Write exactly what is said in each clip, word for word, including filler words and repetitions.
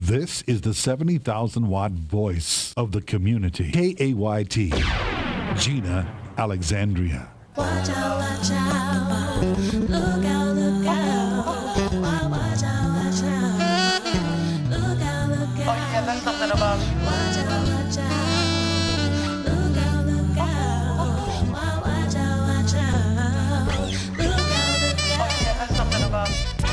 This is the seventy thousand watt voice of the community. K A Y T, Gina Alexandria. Watch out, watch out. Look out, look out. Watch out, watch out. Look out, look out. Oh, yeah, that's something about. Watch out, watch out. Look out, look out. Watch out, watch out. Look out, look out. Oh, yeah, that's something about.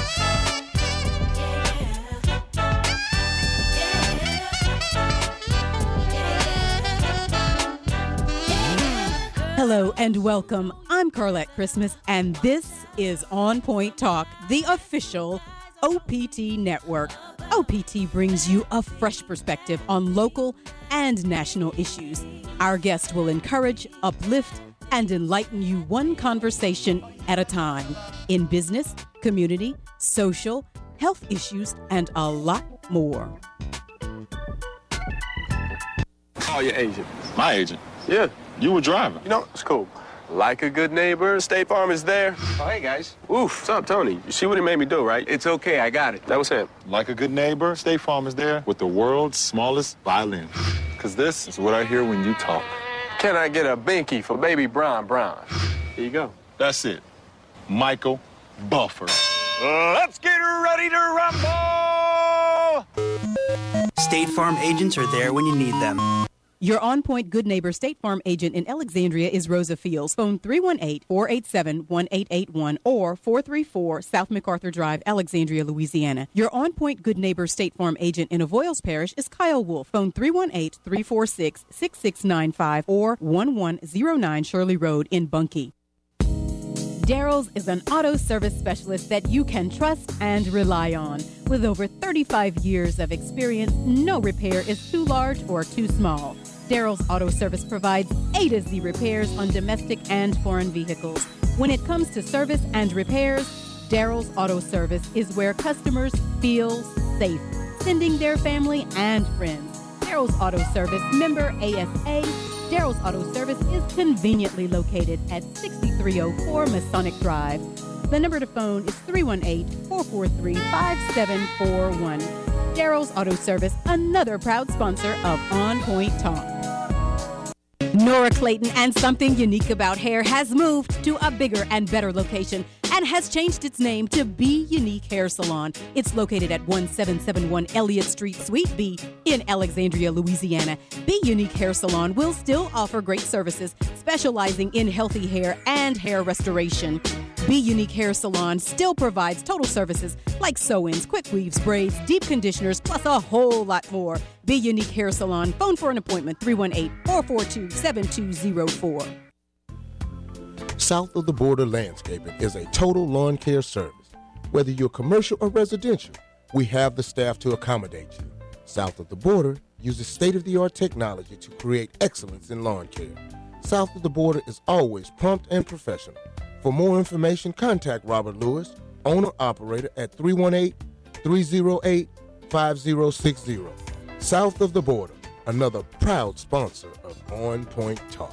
Hello and welcome. I'm Carlette Christmas, and this is On Point Talk, the official O P T network. O P T brings you a fresh perspective on local and national issues. Our guest will encourage, uplift, and enlighten you one conversation at a time in business, community, social, health issues, and a lot more. Call your agent. My agent? Yeah. You were driving. You know, it's cool. Like a good neighbor, State Farm is there. Oh, hey, guys. Oof, what's up, Tony? You see what he made me do, right? It's okay, I got it. That was him. Like a good neighbor, State Farm is there with the world's smallest violin. Because this is what I hear when you talk. Can I get a binky for baby Brown Brown? Here you go. That's it. Michael Buffer. Let's get ready to rumble! State Farm agents are there when you need them. Your On Point Good Neighbor State Farm agent in Alexandria is Rosa Fields. Phone three one eight, four eight seven, one eight eight one or four three four South MacArthur Drive, Alexandria, Louisiana. Your On Point Good Neighbor State Farm agent in Avoyles Parish is Kyle Wolf. Phone three one eight, three four six, six six nine five or one one zero nine Shirley Road in Bunkie. Daryl's is an auto service specialist that you can trust and rely on. With over thirty-five years of experience, no repair is too large or too small. Daryl's Auto Service provides A to Z repairs on domestic and foreign vehicles. When it comes to service and repairs, Daryl's Auto Service is where customers feel safe, sending their family and friends. Daryl's Auto Service, member A S A. Daryl's Auto Service is conveniently located at sixty-three oh four Masonic Drive. The number to phone is three one eight, four four three, five seven four one. Daryl's Auto Service, another proud sponsor of On Point Talk. Nora Clayton and Something Unique About Hair has moved to a bigger and better location and has changed its name to Be Unique Hair Salon. It's located at one seven seven one Elliott Street, Suite B in Alexandria, Louisiana. Be Unique Hair Salon will still offer great services, specializing in healthy hair and hair restoration. Be Unique Hair Salon still provides total services like sew-ins, quick weaves, braids, deep conditioners, plus a whole lot more. Be Unique Hair Salon. Phone for an appointment, three one eight, four four two, seven two zero four. South of the Border Landscaping is a total lawn care service. Whether you're commercial or residential, we have the staff to accommodate you. South of the Border uses state-of-the-art technology to create excellence in lawn care. South of the Border is always prompt and professional. For more information, contact Robert Lewis, owner-operator at three one eight, three oh eight, five oh six oh. South of the Border, another proud sponsor of On Point Talk.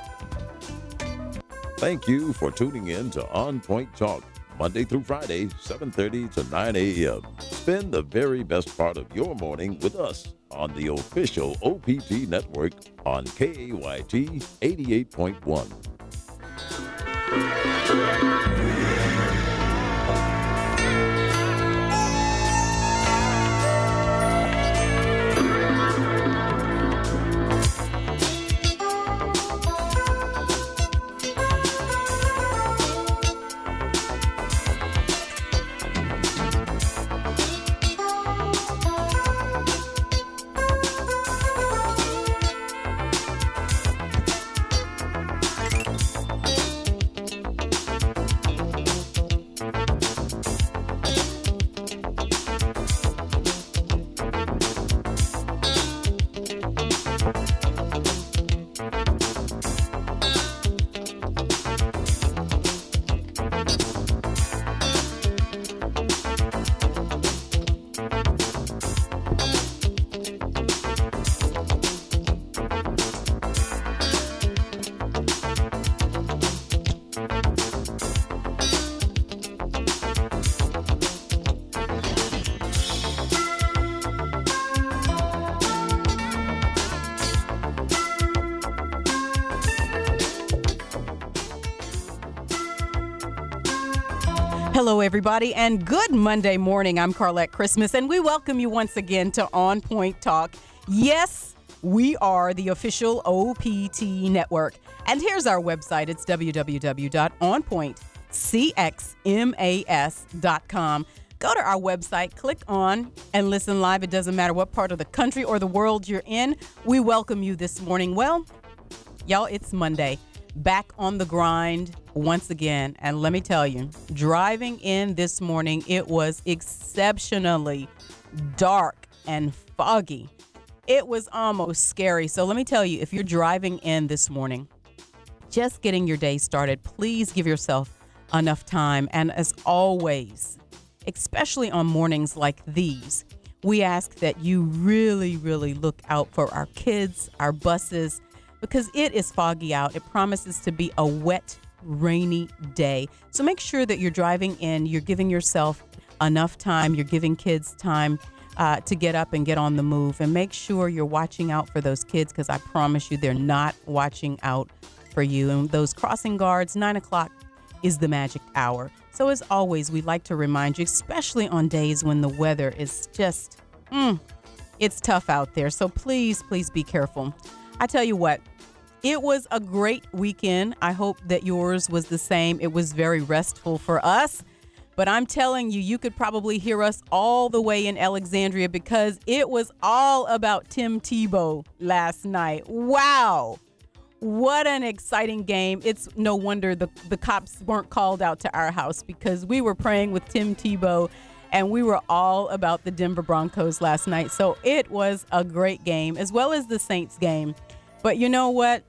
Thank you for tuning in to On Point Talk, Monday through Friday, seven thirty to nine a.m. Spend the very best part of your morning with us on the official O P T network on K A Y T eighty-eight point one. Hello, everybody, and good Monday morning. I'm Carlette Christmas, and we welcome you once again to On Point Talk. Yes, we are the official O P T network. And here's our website. It's w w w dot on point c x mas dot com. Go to our website, click on, and listen live. It doesn't matter what part of the country or the world you're in. We welcome you this morning. Well, y'all, it's Monday. Back on the grind once again. And let me tell you, driving in this morning, it was exceptionally dark and foggy. It was almost scary. So let me tell you, if you're driving in this morning, just getting your day started, please give yourself enough time. And as always, especially on mornings like these, we ask that you really, really look out for our kids, our buses, because it is foggy out. It promises to be a wet, rainy day. So make sure that you're driving in, you're giving yourself enough time, you're giving kids time uh, to get up and get on the move. And make sure you're watching out for those kids, because I promise you they're not watching out for you. And those crossing guards, nine o'clock is the magic hour. So as always, we like to remind you, especially on days when the weather is just, mm, it's tough out there. So please, please be careful. I tell you what, it was a great weekend. I hope that yours was the same. It was very restful for us. But I'm telling you, you could probably hear us all the way in Alexandria, because it was all about Tim Tebow last night. Wow. What an exciting game. It's no wonder the, the cops weren't called out to our house, because we were praying with Tim Tebow and we were all about the Denver Broncos last night. So it was a great game, as well as the Saints game. But you know what?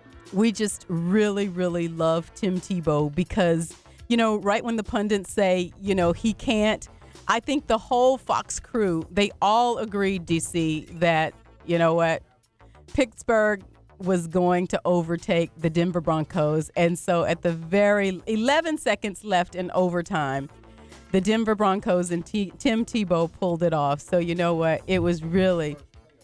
We just really, really love Tim Tebow, because, you know, right when the pundits say, you know, he can't, I think the whole Fox crew, they all agreed, D C, that, you know what, Pittsburgh was going to overtake the Denver Broncos. And so at the very eleven seconds left in overtime, the Denver Broncos and T- Tim Tebow pulled it off. So you know what? It was really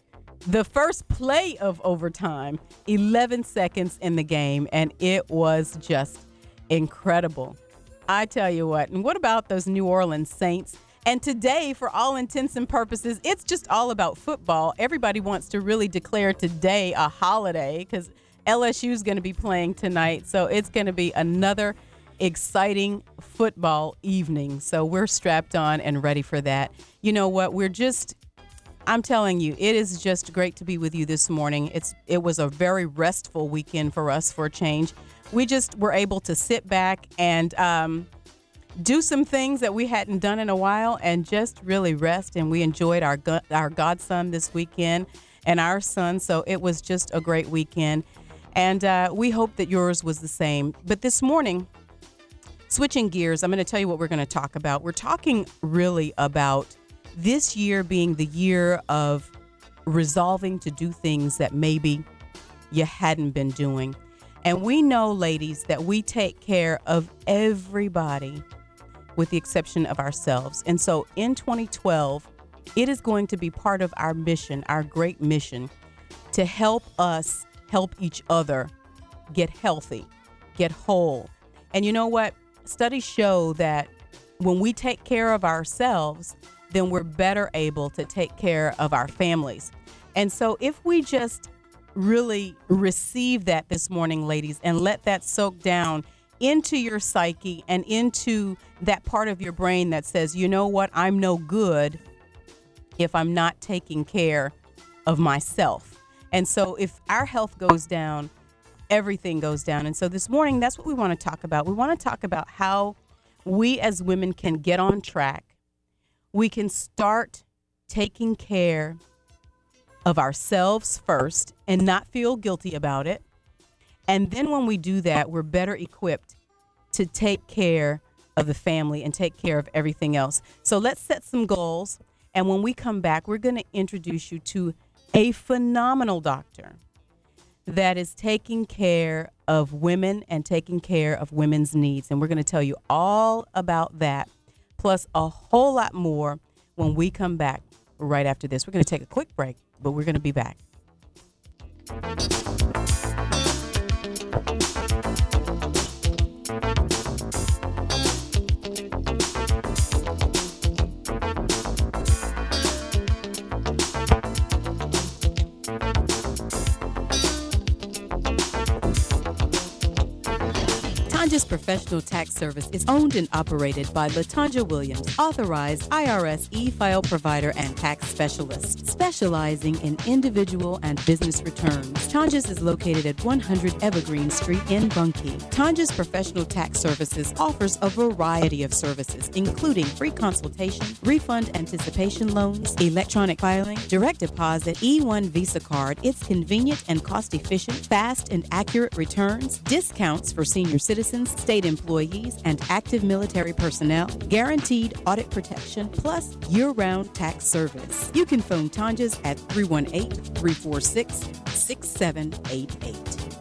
the first play of overtime, eleven seconds in the game, and it was just incredible. I tell you what. And what about those New Orleans Saints? And today, for all intents and purposes, it's just all about football. Everybody wants to really declare today a holiday, because L S U is going to be playing tonight. So it's going to be another exciting football evening. So we're strapped on and ready for that. You know what? We're just, I'm telling you, it is just great to be with you this morning. It's It was a very restful weekend for us, for a change. We just were able to sit back and um, do some things that we hadn't done in a while, and just really rest. And we enjoyed our go- our godson this weekend and our son. So it was just a great weekend. And uh, we hope that yours was the same. But this morning, switching gears, I'm going to tell you what we're going to talk about. We're talking really about this year being the year of resolving to do things that maybe you hadn't been doing. And we know, ladies, that we take care of everybody with the exception of ourselves. And so in twenty twelve, it is going to be part of our mission, our great mission, to help us help each other get healthy, get whole. And you know what? Studies show that when we take care of ourselves, then we're better able to take care of our families. And so if we just really receive that this morning, ladies, and let that soak down into your psyche and into that part of your brain that says, you know what, I'm no good if I'm not taking care of myself. And so if our health goes down, everything goes down. And so this morning, that's what we want to talk about. We want to talk about how we as women can get on track. We can start taking care of ourselves first and not feel guilty about it. And then when we do that, we're better equipped to take care of the family and take care of everything else. So let's set some goals. And when we come back, we're going to introduce you to a phenomenal doctor that is taking care of women and taking care of women's needs. And we're going to tell you all about that, plus a whole lot more when we come back right after this. We're going to take a quick break, but we're going to be back. Professional Tax Service is owned and operated by Latanja Williams, authorized I R S e-file provider and tax specialist, specializing in individual and business returns. Tanja's is located at one hundred Evergreen Street in Bunkie. Tanja's Professional Tax Services offers a variety of services, including free consultation, refund anticipation loans, electronic filing, direct deposit, E one Visa card. It's convenient and cost-efficient, fast and accurate returns, discounts for senior citizens, state employees, and active military personnel, guaranteed audit protection, plus year-round tax service. You can phone Tanja's at three one eight, three four six, six seven eight eight.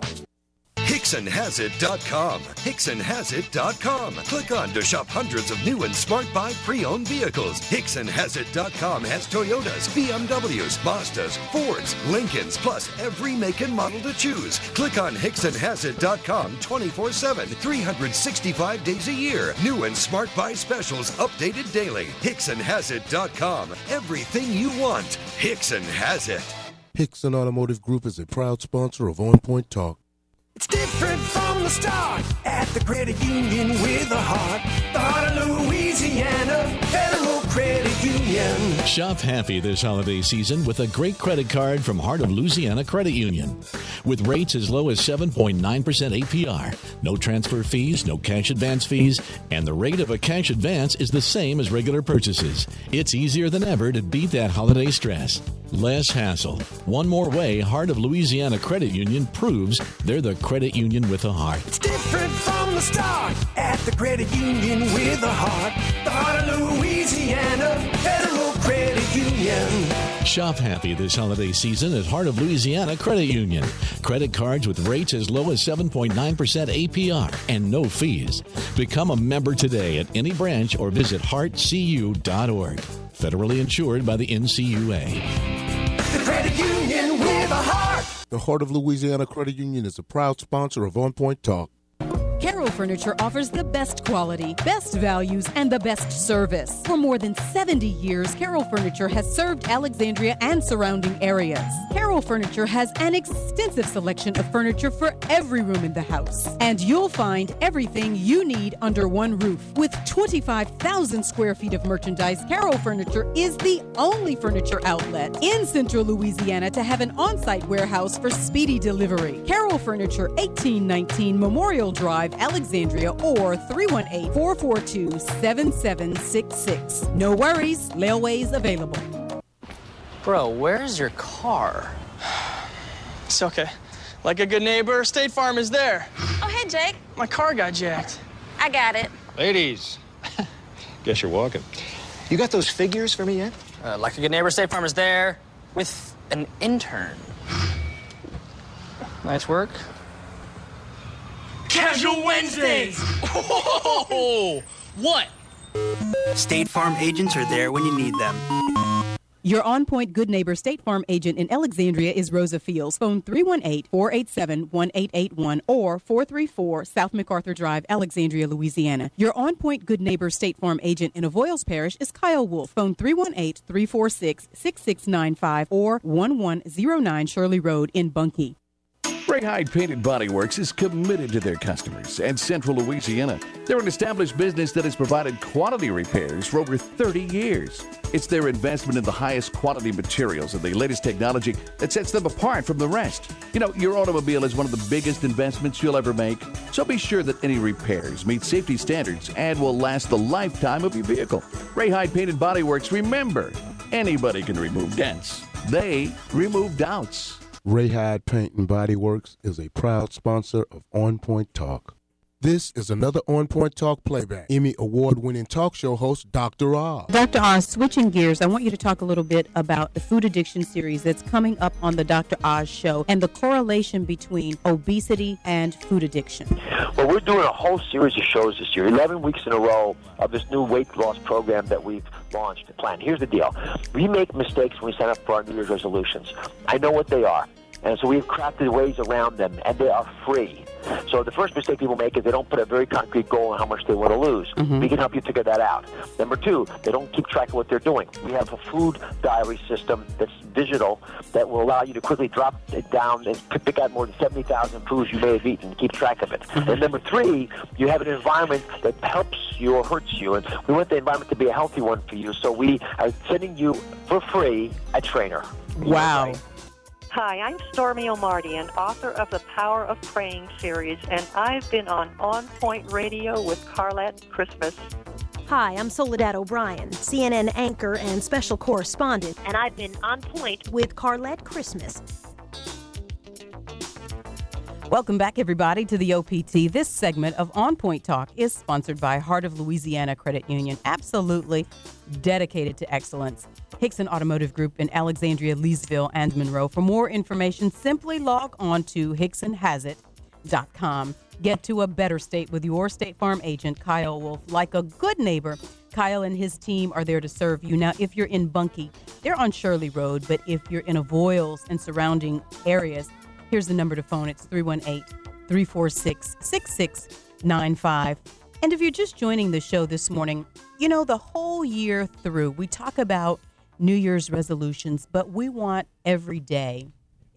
Hickson Has It dot com. Hickson Has It dot com. Click on to shop hundreds of new and smart buy pre-owned vehicles. Hickson Has It dot com has Toyotas, B M Ws, Mazdas, Fords, Lincolns, plus every make and model to choose. Click on Hickson Has It dot com twenty-four seven, three hundred sixty-five days a year. New and smart buy specials updated daily. Hickson Has It dot com. Everything you want. Hickson has it. Hickson Automotive Group is a proud sponsor of On Point Talk. It's different from the start at the credit union with a heart. The heart of Louisiana, Federal Credit Union. Shop happy this holiday season with a great credit card from Heart of Louisiana Credit Union. With rates as low as seven point nine percent A P R, no transfer fees, no cash advance fees, and the rate of a cash advance is the same as regular purchases. It's easier than ever to beat that holiday stress. Less hassle. One more way Heart of Louisiana Credit Union proves they're the credit union with a heart. It's different from the start at the credit union with a heart. The heart of Louisiana, Federal Credit Union. Shop happy this holiday season at Heart of Louisiana Credit Union. Credit cards with rates as low as seven point nine percent A P R and no fees. Become a member today at any branch or visit heart c u dot org. Federally insured by the N C U A. The credit union with a heart. The Heart of Louisiana Credit Union is a proud sponsor of On Point Talk. Carroll Furniture offers the best quality, best values, and the best service. For more than seventy years, Carroll Furniture has served Alexandria and surrounding areas. Carroll Furniture has an extensive selection of furniture for every room in the house. And you'll find everything you need under one roof. With twenty-five thousand square feet of merchandise, Carroll Furniture is the only furniture outlet in Central Louisiana to have an on-site warehouse for speedy delivery. Carroll Furniture, eighteen nineteen Memorial Drive, Alexandria, or three one eight, four four two, seven seven six six. No worries, layaway's available. Bro, where's your car? It's okay. Like a good neighbor, State Farm is there. Oh, hey, Jake. My car got jacked. I got it. Ladies, guess you're walking. You got those figures for me yet? Uh, like a good neighbor, State Farm is there with an intern. Nice work. Casual Wednesdays. Oh, what? State Farm agents are there when you need them. Your on-point Good Neighbor State Farm agent in Alexandria is Rosa Fields. Phone three one eight, four eight seven, one eight eight one or four three four South MacArthur Drive, Alexandria, Louisiana. Your on-point Good Neighbor State Farm agent in Avoyles Parish is Kyle Wolf. Phone three one eight, three four six, six six nine five or one one zero nine Shirley Road in Bunkie. Ray Hyde Painted Body Works is committed to their customers and Central Louisiana. They're an established business that has provided quality repairs for over thirty years. It's their investment in the highest quality materials and the latest technology that sets them apart from the rest. You know, your automobile is one of the biggest investments you'll ever make, so be sure that any repairs meet safety standards and will last the lifetime of your vehicle. Ray Hyde Painted Body Works, remember, anybody can remove dents. They remove doubts. Ray Hyde Paint and Body Works is a proud sponsor of On Point Talk. This is another On Point Talk playback. Emmy Award-winning talk show host, Doctor Oz. Doctor Oz, switching gears, I want you to talk a little bit about the food addiction series that's coming up on the Doctor Oz show and the correlation between obesity and food addiction. Well, we're doing a whole series of shows this year, eleven weeks in a row of this new weight loss program that we've launched and planned. Here's the deal. We make mistakes when we sign up for our New Year's resolutions. I know what they are. And so we've crafted ways around them, and they are free. So the first mistake people make is they don't put a very concrete goal on how much they want to lose. Mhm. We can help you figure that out. Number two, they don't keep track of what they're doing. We have a food diary system that's digital that will allow you to quickly drop it down and p- pick out more than seventy thousand foods you may have eaten and keep track of it. And number three, you have an environment that helps you or hurts you. And we want the environment to be a healthy one for you. So we are sending you for free a trainer. Wow. Hi, I'm Stormy O'Mardian, author of the Power of Praying series, and I've been on On Point Radio with Carlette Christmas. Hi, I'm Soledad O'Brien, C N N anchor and special correspondent, and I've been on point with Carlette Christmas. Welcome back, everybody, to the O P T. This segment of On Point Talk is sponsored by Heart of Louisiana Credit Union, absolutely dedicated to excellence. Hickson Automotive Group in Alexandria, Leesville, and Monroe. For more information, simply log on to hickson has it dot com. Get to a better state with your State Farm agent, Kyle Wolf. Like a good neighbor, Kyle and his team are there to serve you. Now, if you're in Bunkie, they're on Shirley Road, but if you're in Avoyles and surrounding areas, here's the number to phone. It's three one eight, three four six, six six nine five. And if you're just joining the show this morning, you know, the whole year through, we talk about New Year's resolutions, but we want every day,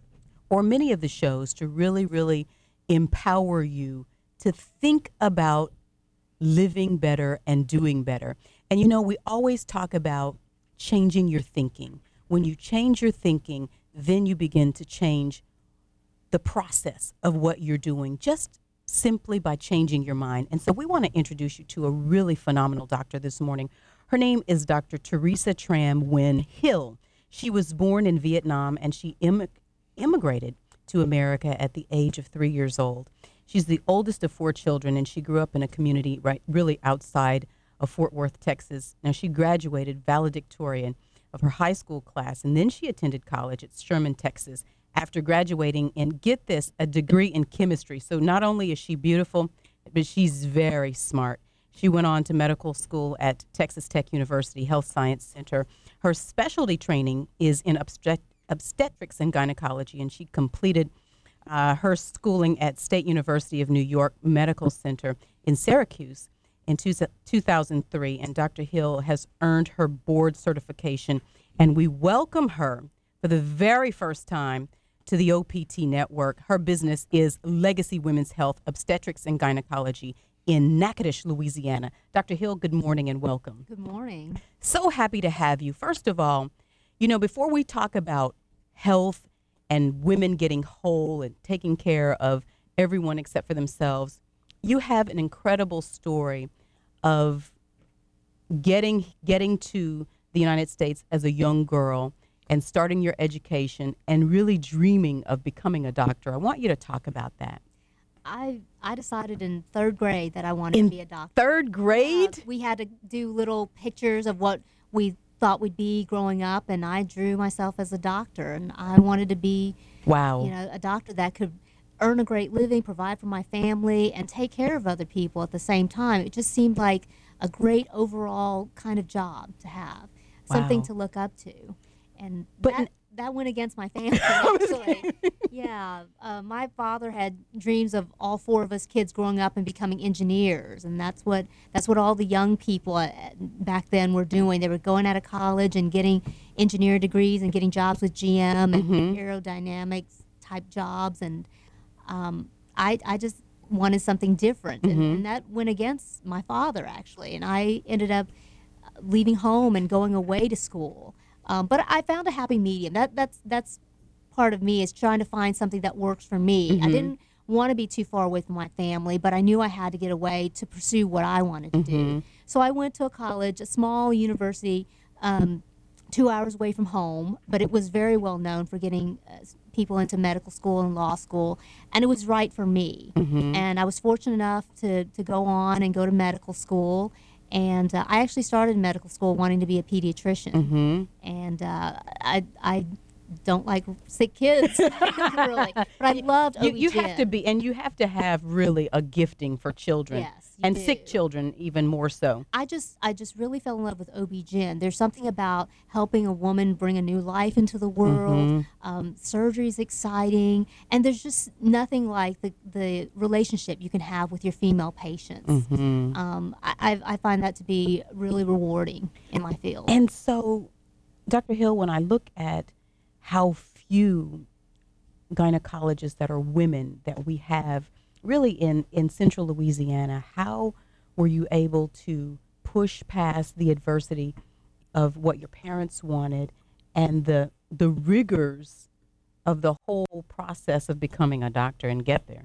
or many of the shows, to really, really empower you to think about living better and doing better. And, you know, we always talk about changing your thinking. When you change your thinking, then you begin to change the process of what you're doing, just simply by changing your mind. And so we want to introduce you to a really phenomenal doctor this morning. Her name is Doctor Teresa Tram Nguyen Hill. She was born in Vietnam, and she im- immigrated to America at the age of three years old. She's the oldest of four children, and she grew up in a community right really outside of Fort Worth, Texas. Now, she graduated valedictorian of her high school class, and then she attended college at Sherman, Texas, after graduating in, get this, a degree in chemistry. So not only is she beautiful, but she's very smart. She went on to medical school at Texas Tech University Health Science Center. Her specialty training is in obstet- obstetrics and gynecology, and she completed uh, her schooling at State University of New York Medical Center in Syracuse in two, two thousand three. And Doctor Hill has earned her board certification, and we welcome her for the very first time to the O P T network. Her business is Legacy Women's Health, Obstetrics and Gynecology in Natchitoches, Louisiana. Doctor Hill, good morning and welcome. Good morning. So happy to have you. First of all, you know, before we talk about health and women getting whole and taking care of everyone except for themselves, you have an incredible story of getting getting to the United States as a young girl and starting your education and really dreaming of becoming a doctor. I want you to talk about that. I I decided in third grade that I wanted In to be a doctor. Third grade? Uh, we had to do little pictures of what we thought we'd be growing up, and I drew myself as a doctor, and I wanted to be, wow, you know, a doctor that could earn a great living, provide for my family, and take care of other people at the same time. It just seemed like a great overall kind of job to have, something Wow. to look up to. And But that, that went against my family, actually. Yeah. Uh, my father had dreams of all four of us kids growing up and becoming engineers, and that's what that's what all the young people uh, back then were doing. They were going out of college and getting engineer degrees and getting jobs with G M and Mhm. aerodynamics type jobs, and um, I, I just wanted something different, and, Mhm. and that went against my father, actually, and I ended up leaving home and going away to school. Um, but I found a happy medium. That that's that's part of me, is trying to find something that works for me. I Mhm. didn't want to be too far away from my family, but I knew I had to get away to pursue what I wanted to do. Mhm. So I went to a college, a small university, um, two hours away from home, but it was very well known for getting uh, people into medical school and law school, and it was right for me. Mhm. And I was fortunate enough to, to go on and go to medical school. And uh, I actually started medical school wanting to be a pediatrician. Mhm. And uh, I I don't like sick kids, really. But I loved You, O B G Y N. you have to be, and you have to have really a gifting for children. Yes, you and do. sick children even more so. I just I just really fell in love with O B G Y N. There's something about helping a woman bring a new life into the world. Mhm. Um, surgery is exciting, and there's just nothing like the, the relationship you can have with your female patients. Mhm. Um, I, I I find that to be really rewarding in my field. And so, Doctor Hill, when I look at how few gynecologists that are women that we have really in, in central Louisiana, how were you able to push past the adversity of what your parents wanted and the the rigors of the whole process of becoming a doctor and get there?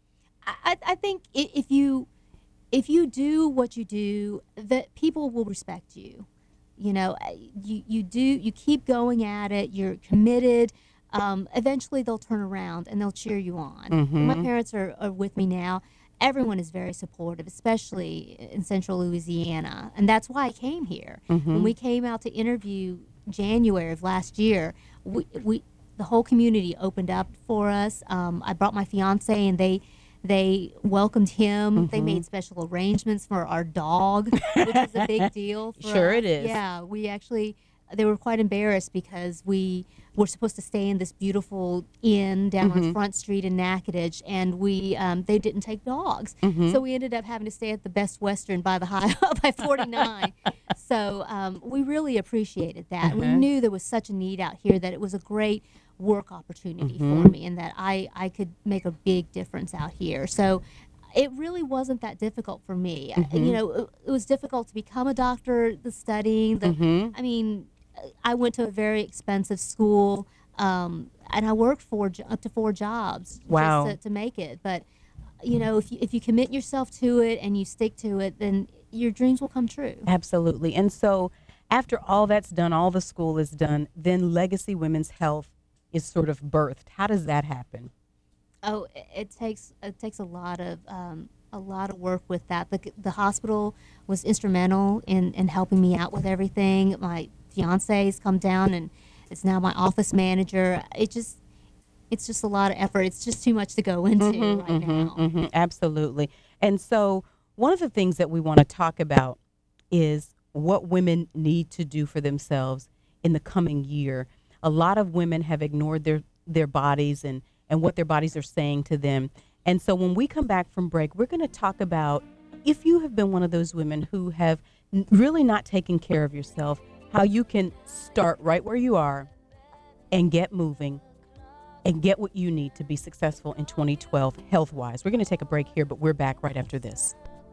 I, I think i- if you if you do what you do, that people will respect you. You know, you you do you keep going at it. You're committed. Um, eventually, they'll turn around and they'll cheer you on. Mhm. My parents are, are with me now. Everyone is very supportive, especially in central Louisiana, and that's why I came here. Mhm. When we came out to interview January of last year, we, we the whole community opened up for us. Um, I brought my fiance, and they they welcomed him. They Mhm. made special arrangements for our dog, which is a big deal. For Sure us. it is. Yeah, we actually they were quite embarrassed because we were supposed to stay in this beautiful inn down on Mhm. Front Street in Natchitoches, and we um, they didn't take dogs, Mhm. so we ended up having to stay at the Best Western by the high by forty-nine. So um, we really appreciated that. We Uh-huh. knew there was such a need out here that it was a great work opportunity for Mhm. me, and that I I could make a big difference out here. So it really wasn't that difficult for me. I- Mhm. You know, it, it was difficult to become a doctor, the studying, the Mhm. I mean, I went to a very expensive school, um, and I worked for jo- up to four jobs Wow. just to, to make it. But you know, if you if you commit yourself to it and you stick to it, then your dreams will come true. Absolutely. And so after all that's done, all the school is done, then Legacy Women's Health is sort of birthed. How does that happen? Oh, it, it takes it takes a lot of um, a lot of work with that. The the hospital was instrumental in, in helping me out with everything. My fiance's come down and is now my office manager. It just it's just a lot of effort. It's just too much to go into Mhm, right mhm, now. mhm, absolutely. And so one of the things that we want to talk about is what women need to do for themselves in the coming year. A lot of women have ignored their, their bodies and, and what their bodies are saying to them. And so when we come back from break, we're going to talk about if you have been one of those women who have n- really not taken care of yourself, how you can start right where you are and get moving and get what you need to be successful in twenty twelve health-wise. We're going to take a break here, but we're back right after this.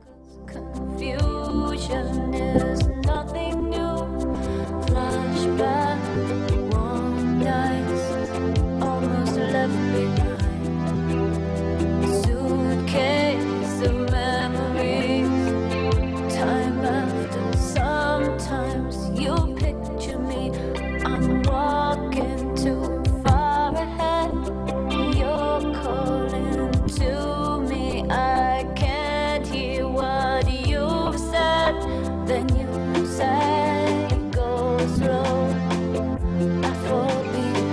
Confusion is nothing new. Flashback, warm nights, almost left behind. Suitcase of memories. Time after, sometimes you picture me. I'm walking too far ahead. You're calling to me. I can't hear what you've said. Then you say go slow. I fall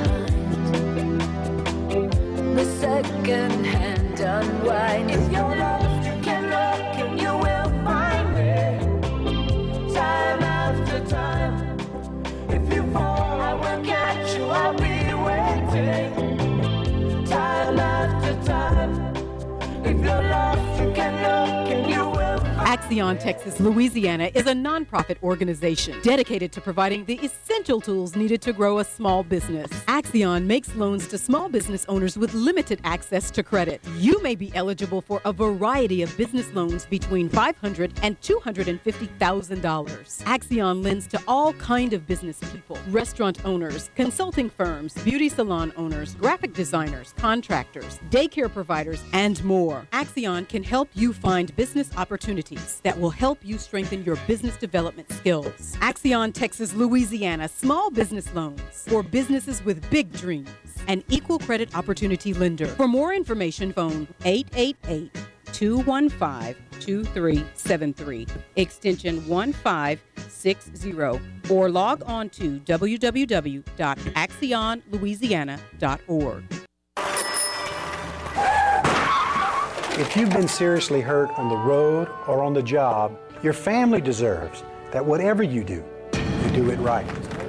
behind. The second hand unwind. If you're lost, you can look and you will find me. Time after time. If you fall, I will catch you. I'll be waiting. Time after time. If you're lost, you can look and you will find. Axion Texas Louisiana is a nonprofit organization dedicated to providing the essential tools needed to grow a small business. Axion makes loans to small business owners with limited access to credit. You may be eligible for a variety of business loans between five hundred thousand dollars and two hundred fifty thousand dollars. Axion lends to all kind of business people: restaurant owners, consulting firms, beauty salon owners, graphic designers, contractors, daycare providers, and more. Axion can help you find business opportunities that will help you strengthen your business development skills. Axion Texas Louisiana Small Business Loans for businesses with big dreams. An equal credit opportunity lender. For more information, phone eight eight eight, two one five, two three seven three, extension one five six zero, or log on to w w w dot axion louisiana dot org. If you've been seriously hurt on the road or on the job, your family deserves that whatever you do, you do it right.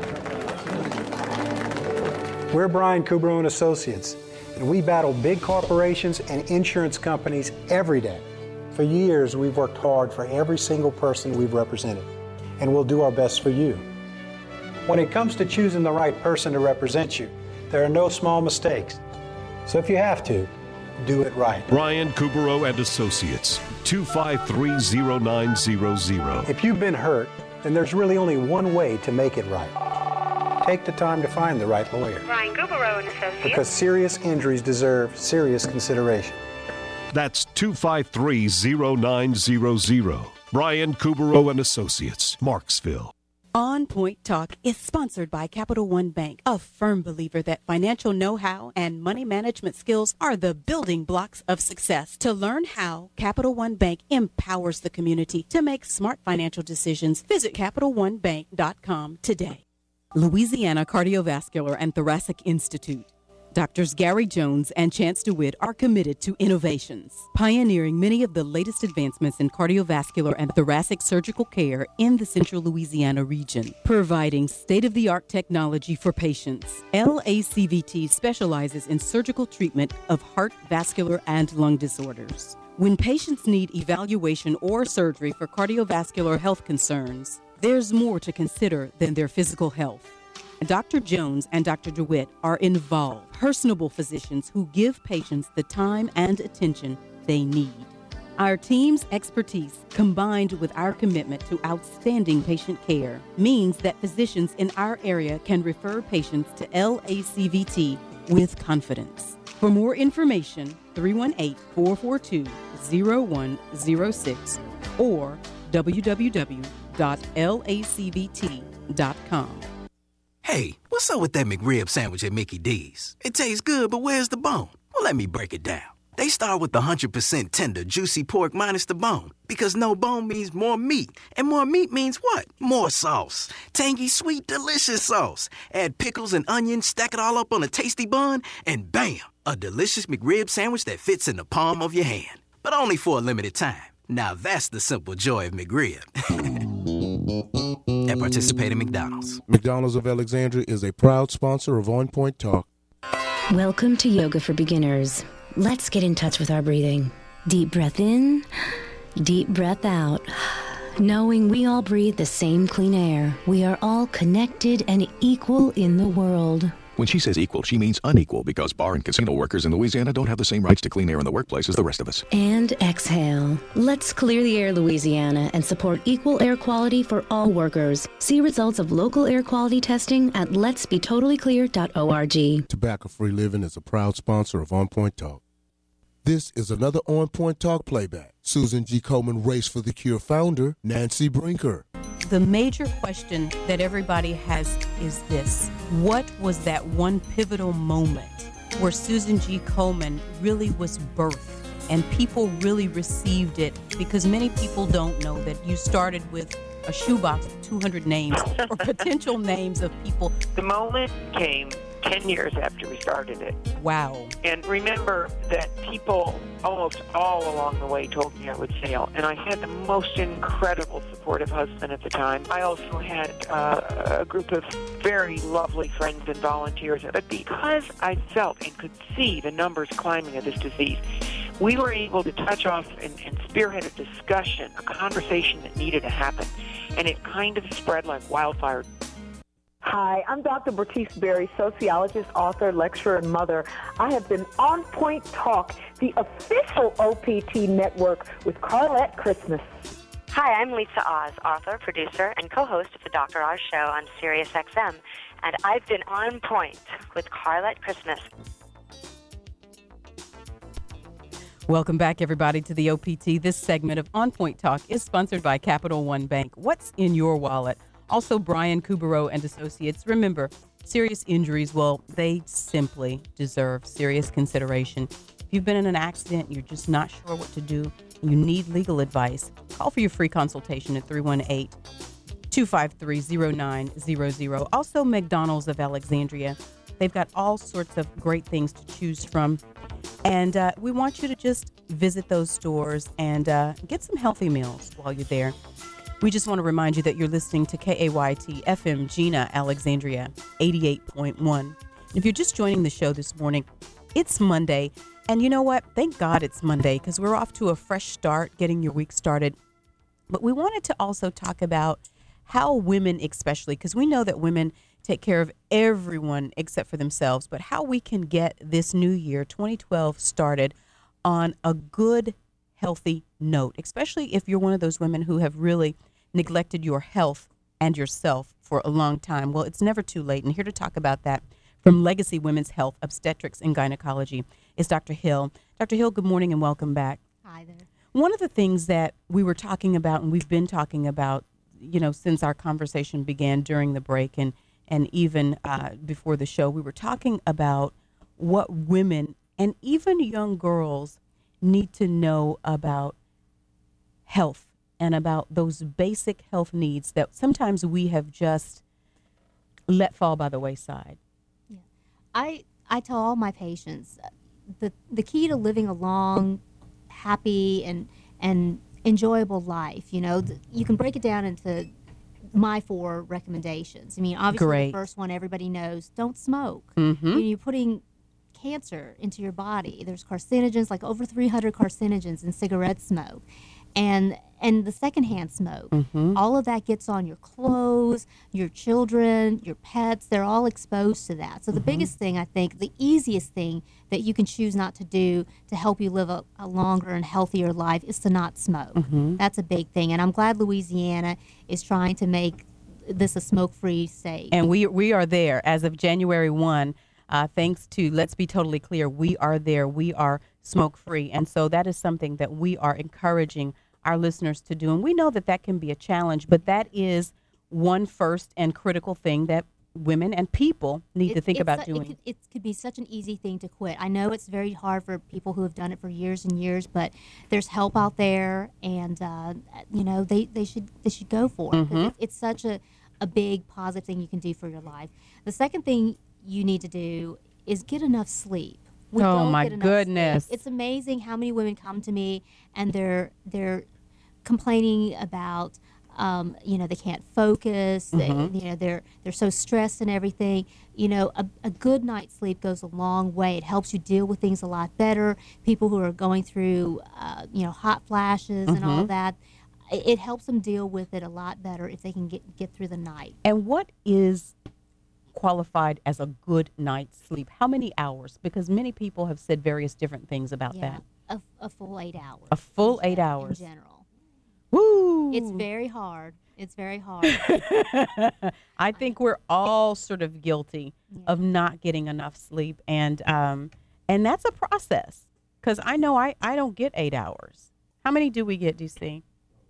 We're Brian Kubrow and Associates, and we battle big corporations and insurance companies every day. For years, we've worked hard for every single person we've represented, and we'll do our best for you. When it comes to choosing the right person to represent you, there are no small mistakes. So if you have to, do it right. Brian Kubrow and Associates, two five three, zero nine zero zero. If you've been hurt, then there's really only one way to make it right. Take the time to find the right lawyer. Brian Kubrow and Associates. Because serious injuries deserve serious consideration. That's two five three, zero nine zero zero. Brian Kubrow and Associates, Marksville. On Point Talk is sponsored by Capital One Bank, a firm believer that financial know-how and money management skills are the building blocks of success. To learn how Capital One Bank empowers the community to make smart financial decisions, visit capital one bank dot com today. Louisiana Cardiovascular and Thoracic Institute. Doctors Gary Jones and Chance DeWitt are committed to innovations, pioneering many of the latest advancements in cardiovascular and thoracic surgical care in the central Louisiana region, providing state-of-the-art technology for patients. L A C V T specializes in surgical treatment of heart, vascular, and lung disorders. When patients need evaluation or surgery for cardiovascular health concerns, there's more to consider than their physical health. Doctor Jones and Doctor DeWitt are involved, personable physicians who give patients the time and attention they need. Our team's expertise, combined with our commitment to outstanding patient care, means that physicians in our area can refer patients to L A C V T with confidence. For more information, three one eight, four four two, zero one zero six or w w w dot l a c v t dot com. Hey, what's up with that McRib sandwich at Mickey D's? It tastes good, but where's the bone? Well, let me break it down. They start with the one hundred percent tender, juicy pork minus the bone, because no bone means more meat, and more meat means what? More sauce. Tangy, sweet, delicious sauce. Add pickles and onions, stack it all up on a tasty bun, and bam, a delicious McRib sandwich that fits in the palm of your hand. But only for a limited time. Now that's the simple joy of McRib. At participating McDonald's. McDonald's of Alexandria is a proud sponsor of On Point Talk. Welcome to Yoga for Beginners. Let's get in touch with our breathing. Deep breath in, deep breath out. Knowing we all breathe the same clean air, we are all connected and equal in the world. When she says equal, she means unequal, because bar and casino workers in Louisiana don't have the same rights to clean air in the workplace as the rest of us. And exhale. Let's clear the air, Louisiana, and support equal air quality for all workers. See results of local air quality testing at lets be totally clear dot org. Tobacco-Free Living is a proud sponsor of On Point Talk. This is another On Point Talk playback. Susan G. Komen Race for the Cure founder, Nancy Brinker. The major question that everybody has is this: what was that one pivotal moment where Susan G. Komen really was birthed and people really received it? Because many people don't know that you started with a shoebox of two hundred names or potential names of people. The moment came ten years after we started it. Wow. And remember that people almost all along the way told me I would fail. And I had the most incredible supportive husband at the time. I also had uh, a group of very lovely friends and volunteers. But because I felt and could see the numbers climbing of this disease, we were able to touch off and, and spearhead a discussion, a conversation that needed to happen. And it kind of spread like wildfire. Hi, I'm Doctor Bertice Berry, sociologist, author, lecturer, and mother. I have been On Point Talk, the official O P T network with Carlette Christmas. Hi, I'm Lisa Oz, author, producer, and co-host of the Doctor Oz Show on Sirius X M, and I've been on point with Carlette Christmas. Welcome back, everybody, to the O P T. This segment of On Point Talk is sponsored by Capital One Bank. What's in your wallet? Also, Brian Kubrow and Associates. Remember, serious injuries, well, they simply deserve serious consideration. If you've been in an accident, you're just not sure what to do, you need legal advice, call for your free consultation at three one eight, two five three, zero nine zero zero. Also, McDonald's of Alexandria. They've got all sorts of great things to choose from. And uh, we want you to just visit those stores and uh, get some healthy meals while you're there. We just want to remind you that you're listening to K A Y T F M Gina, Alexandria, eighty-eight point one. If you're just joining the show this morning, it's Monday. And you know what? Thank God it's Monday, because we're off to a fresh start, getting your week started. But we wanted to also talk about how women, especially, because we know that women take care of everyone except for themselves, but how we can get this new year, twenty twelve, started on a good, healthy note, especially if you're one of those women who have really neglected your health and yourself for a long time. Well, it's never too late. And here to talk about that from Legacy Women's Health, Obstetrics and Gynecology is Doctor Hill. Doctor Hill, good morning and welcome back. Hi there. One of the things that we were talking about, and we've been talking about, you know, since our conversation began during the break and, and even uh, before the show, we were talking about what women and even young girls need to know about health and about those basic health needs that sometimes we have just let fall by the wayside. Yeah. I I tell all my patients uh, the the key to living a long, happy and and enjoyable life, you know, th- you can break it down into my four recommendations. I mean, obviously Great. the first one everybody knows, don't smoke. Mhm. You know, you're putting cancer into your body. There's carcinogens, like over three hundred carcinogens in cigarette smoke. And and the secondhand smoke, Mhm. all of that gets on your clothes, your children, your pets. They're all exposed to that. So the Mhm. biggest thing, I think, the easiest thing that you can choose not to do to help you live a, a longer and healthier life is to not smoke. Mhm. That's a big thing. And I'm glad Louisiana is trying to make this a smoke-free state. And we we are there as of January first. Uh, thanks to, let's be totally clear, we are there. We are smoke-free. And so that is something that we are encouraging our listeners to do. And we know that that can be a challenge, but that is one first and critical thing that women and people need It- to think it's about su- doing. It could, it could be such an easy thing to quit. I know it's very hard for people who have done it for years and years, but there's help out there, and uh, you know they, they should they should go for it. 'Cause Mhm. it- it's such a, a big positive thing you can do for your life. The second thing you need to do is get enough sleep. We Oh, don't my get enough sleep. goodness. It's amazing how many women come to me and they're they're complaining about um, you know they can't focus. They, Mhm. you know they're they're so stressed and everything. You know a, a good night's sleep goes a long way. It helps you deal with things a lot better. People who are going through uh, you know hot flashes and all Mhm. that, it, it helps them deal with it a lot better if they can get get through the night. And what is qualified as a good night's sleep? How many hours? Because many people have said various different things about Yeah, that. a, a full eight hours. A full in eight gen- hours. in general. Woo! It's very hard. It's very hard. I think we're all sort of guilty of not getting enough sleep, and um, and that's a process. Because I know I, I don't get eight hours. How many do we get, D C?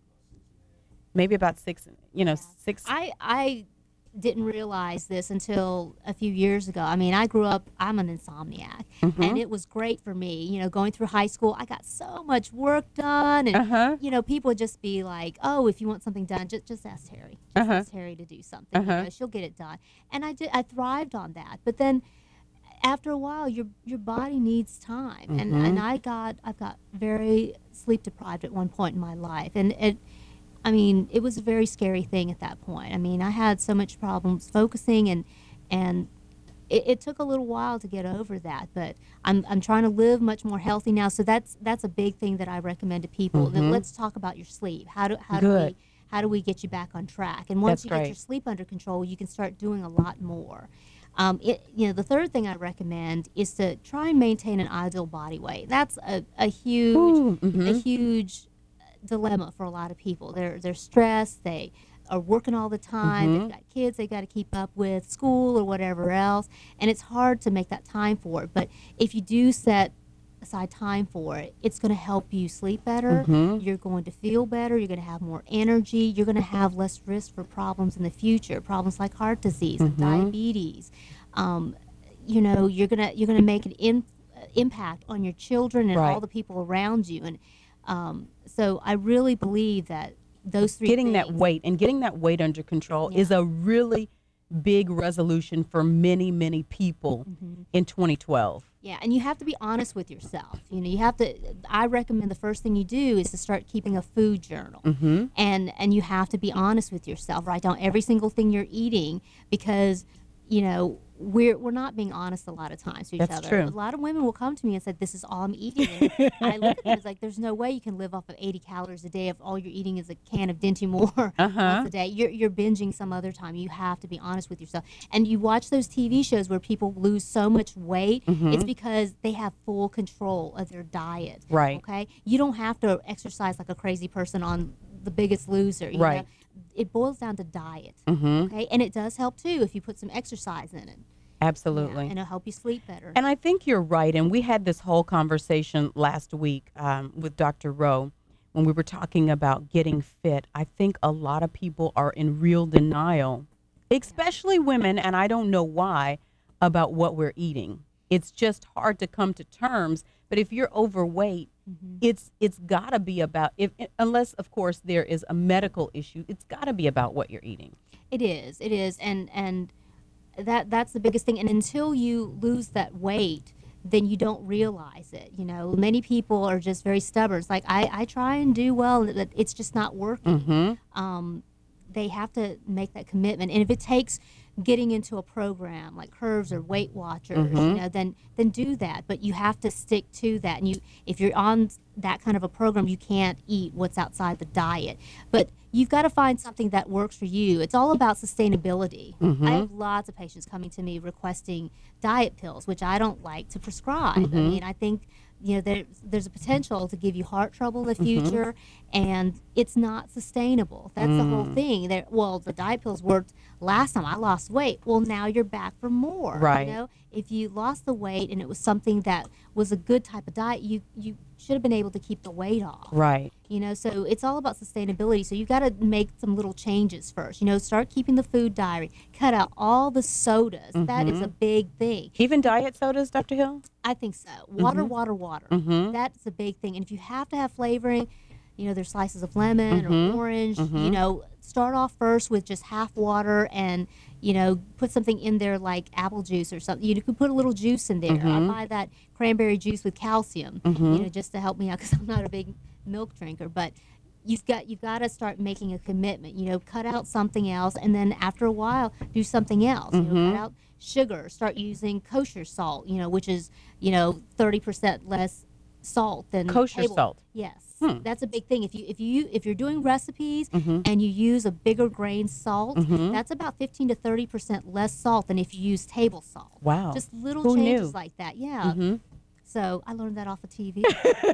Maybe about six. You know, six. I I didn't realize this until a few years ago. I mean, I grew up, I'm an insomniac, Mhm. and it was great for me. You know, going through high school, I got so much work done, and, Uh-huh. you know, people would just be like, oh, if you want something done, just, just ask Terry. Just Uh-huh. ask Terry to do something. You Uh-huh. know, she'll get it done. And I, did, I thrived on that. But then after a while, your your body needs time. And, Mhm. and I got, I got very sleep deprived at one point in my life. And it, I mean, it was a very scary thing at that point. I mean, I had so much problems focusing, and and it, it took a little while to get over that. But I'm I'm trying to live much more healthy now. So that's that's a big thing that I recommend to people. That Mhm. let's talk about your sleep. How do how do Good. we how do we get you back on track? And once That's you get your great. sleep under control, you can start doing a lot more. Um, it, you know, the third thing I recommend is to try and maintain an ideal body weight. That's a, a huge, Ooh, a mhm. huge dilemma for a lot of people. They're they're stressed. They are working all the time. Mhm. They've got kids they got to keep up with, school or whatever else, and it's hard to make that time for it. But if you do set aside time for it, it's going to help you sleep better. Mhm. You're going to feel better. You're going to have more energy. You're going to have less risk for problems in the future, problems like heart disease and Mhm. diabetes. Um, you know, you're gonna you're gonna make an in, uh, impact on your children and Right. all the people around you. And um, so I really believe that those three Getting things, that weight and getting that weight under control is a really big resolution for many, many people Mhm. in twenty twelve. Yeah, and you have to be honest with yourself. You know, you have to, I recommend the first thing you do is to start keeping a food journal. Mm-hmm. And and you have to be honest with yourself. Write down every single thing you're eating because, you know, we're we're not being honest a lot of times to each That's other. true. A lot of women will come to me and say, "This is all I'm eating." And I look at them it's like, "There's no way you can live off of eighty calories a day if all you're eating is a can of Dinty Moore Uh-huh. once a day. You're you're binging some other time. You have to be honest with yourself." And you watch those T V shows where people lose so much weight. Mhm. It's because they have full control of their diet. Right. Okay. You don't have to exercise like a crazy person on The Biggest Loser. You Right. know? It boils down to diet. Mhm. Okay. And it does help too if you put some exercise in it. Absolutely. Yeah, and it'll help you sleep better. And I think you're right. And we had this whole conversation last week um, with Doctor Rowe when we were talking about getting fit. I think a lot of people are in real denial, especially women, and I don't know why, about what we're eating. It's just hard to come to terms. But if you're overweight, Mm-hmm. it's it's got to be about, if unless, of course, there is a medical issue, it's got to be about what you're eating. It is. It is. And and that that's the biggest thing. And until you lose that weight, then you don't realize it. You know, many people are just very stubborn. It's like, I, I try and do well, but it's just not working. Mm-hmm. Um, they have to make that commitment. And if it takes getting into a program like Curves or Weight Watchers, Mhm. you know, then then do that. But you have to stick to that. And you, if you're on that kind of a program, you can't eat what's outside the diet. But you've got to find something that works for you. It's all about sustainability. Mhm. I have lots of patients coming to me requesting diet pills, which I don't like to prescribe. I Mhm. mean, I think, you know, there, there's a potential to give you heart trouble in the Mhm. future, and it's not sustainable. That's the whole Mm. thing. There, well, the diet pills worked last time I lost weight. Well, now you're back for more. Right. You know, if you lost the weight and it was something that was a good type of diet, you you should have been able to keep the weight off. Right. You know, so it's all about sustainability. So you got to make some little changes first. You know, start keeping the food diary. Cut out all the sodas. That is a Mhm. big thing. Even diet sodas, Doctor Hill? I think so. Water, Mhm. water, water. Mhm. That's a big thing. And if you have to have flavoring, you know, there's slices of lemon Mhm. or orange. You Mhm. know, start off first with just half water and, you know, put something in there like apple juice or something. You could put a little juice in there. I Mhm. buy that cranberry juice with calcium, Mhm. you know, just to help me out because I'm not a big milk drinker. But you've got you've got to start making a commitment. You know, cut out something else, and then after a while, do something else. You know, Mhm. cut out sugar. Start using kosher salt. You know, which is you know thirty percent less salt than Kosher table. salt. Yes, Hmm. that's a big thing. If you if you if you're doing recipes Mhm. and you use a bigger grain salt, Mhm. that's about fifteen to thirty percent less salt than if you use table salt. Wow. Just little Who changes knew? like that. Yeah. Mhm. So I learned that off of T V.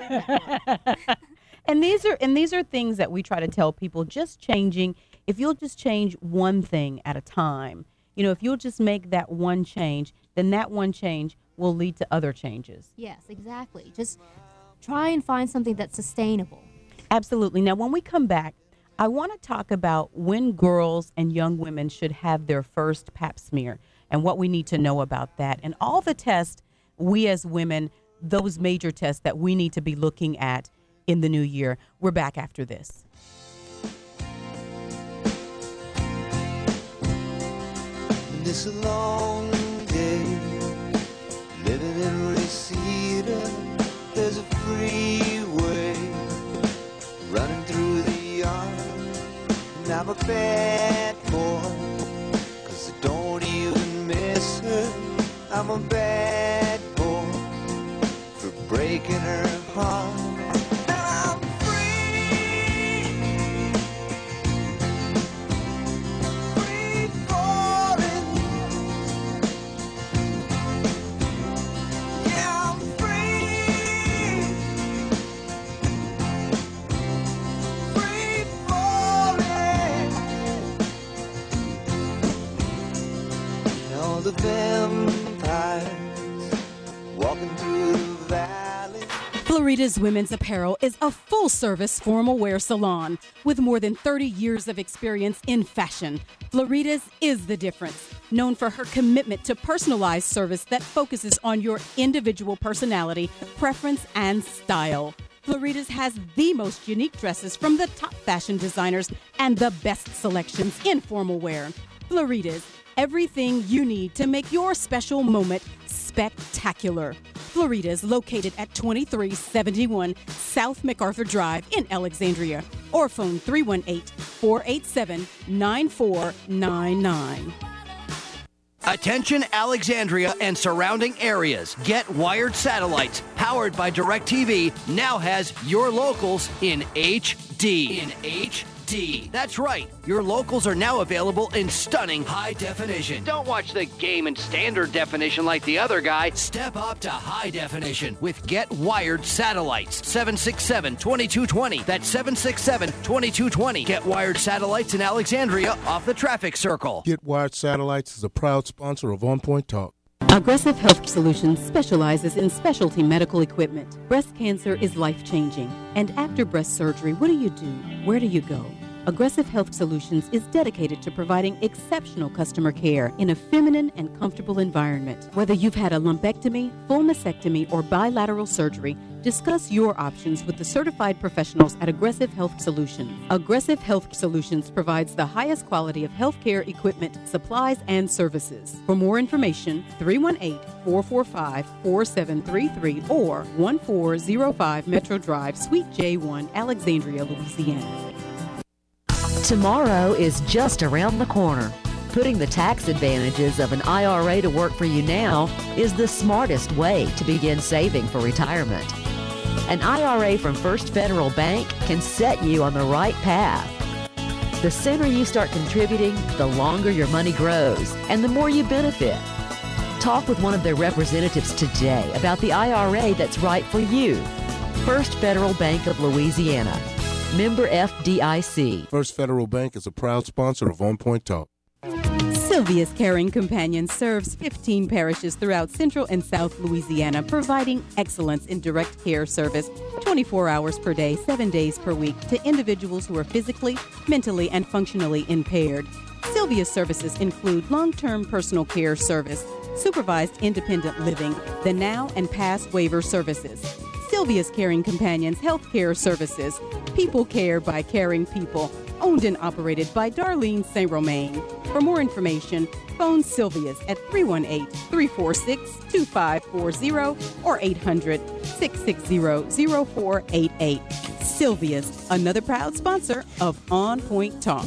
And these are and these are things that we try to tell people, just changing. If you'll just change one thing at a time, you know, if you'll just make that one change, then that one change will lead to other changes. Yes, exactly. Just try and find something that's sustainable. Absolutely. Now, when we come back, I want to talk about when girls and young women should have their first pap smear and what we need to know about that, and all the tests we as women, those major tests that we need to be looking at in the new year. We're back after this. It's a long day living in Reseda. There's a freeway running through the yard, and I'm a bad boy, 'cause I don't even miss her. I'm a bad boy for breaking her heart. Now I'm free, free falling. Yeah, I'm free, free falling. And all the vampires walking through the valley. Florida's Women's Apparel is a full-service formal wear salon with more than thirty years of experience in fashion. Florida's is the difference, known for her commitment to personalized service that focuses on your individual personality, preference, and style. Florida's has the most unique dresses from the top fashion designers and the best selections in formal wear. Florida's, everything you need to make your special moment spectacular. Florida's located at twenty-three seventy-one South MacArthur Drive in Alexandria, or phone three one eight, four eight seven, nine four nine nine. Attention Alexandria and surrounding areas. Get Wired Satellites, powered by DirecTV, now has your locals in H D. In H D. That's right. Your locals are now available in stunning high definition. Don't watch the game in standard definition like the other guy. Step up to high definition with Get Wired Satellites. seven six seven, two two two zero. That's seven six seven, two two two zero. Get Wired Satellites in Alexandria off the traffic circle. Get Wired Satellites is a proud sponsor of On Point Talk. Aggressive Health Solutions specializes in specialty medical equipment. Breast cancer is life-changing. And after breast surgery, what do you do? Where do you go? Aggressive Health Solutions is dedicated to providing exceptional customer care in a feminine and comfortable environment. Whether you've had a lumpectomy, full mastectomy, or bilateral surgery, discuss your options with the certified professionals at Aggressive Health Solutions. Aggressive Health Solutions provides the highest quality of healthcare equipment, supplies, and services. For more information, three one eight, four four five, four seven three three or one four zero five Metro Drive, Suite J one, Alexandria, Louisiana. Tomorrow is just around the corner. Putting the tax advantages of an I R A to work for you now is the smartest way to begin saving for retirement. An I R A from First Federal Bank can set you on the right path. The sooner you start contributing, the longer your money grows and the more you benefit. Talk with one of their representatives today about the I R A that's right for you. First Federal Bank of Louisiana. Member F D I C. First Federal Bank is a proud sponsor of On Point Talk. Sylvia's Caring Companion serves fifteen parishes throughout Central and South Louisiana, providing excellence in direct care service twenty-four hours per day, seven days per week to individuals who are physically, mentally, and functionally impaired. Sylvia's services include long-term personal care service, supervised independent living, the now and past waiver services. Sylvia's Caring Companions Healthcare Services, people care by caring people, owned and operated by Darlene Saint Romain. For more information, phone Sylvia's at three one eight, three four six, two five four zero or eight hundred, six six zero, zero four eight eight. Sylvia's, another proud sponsor of On Point Talk.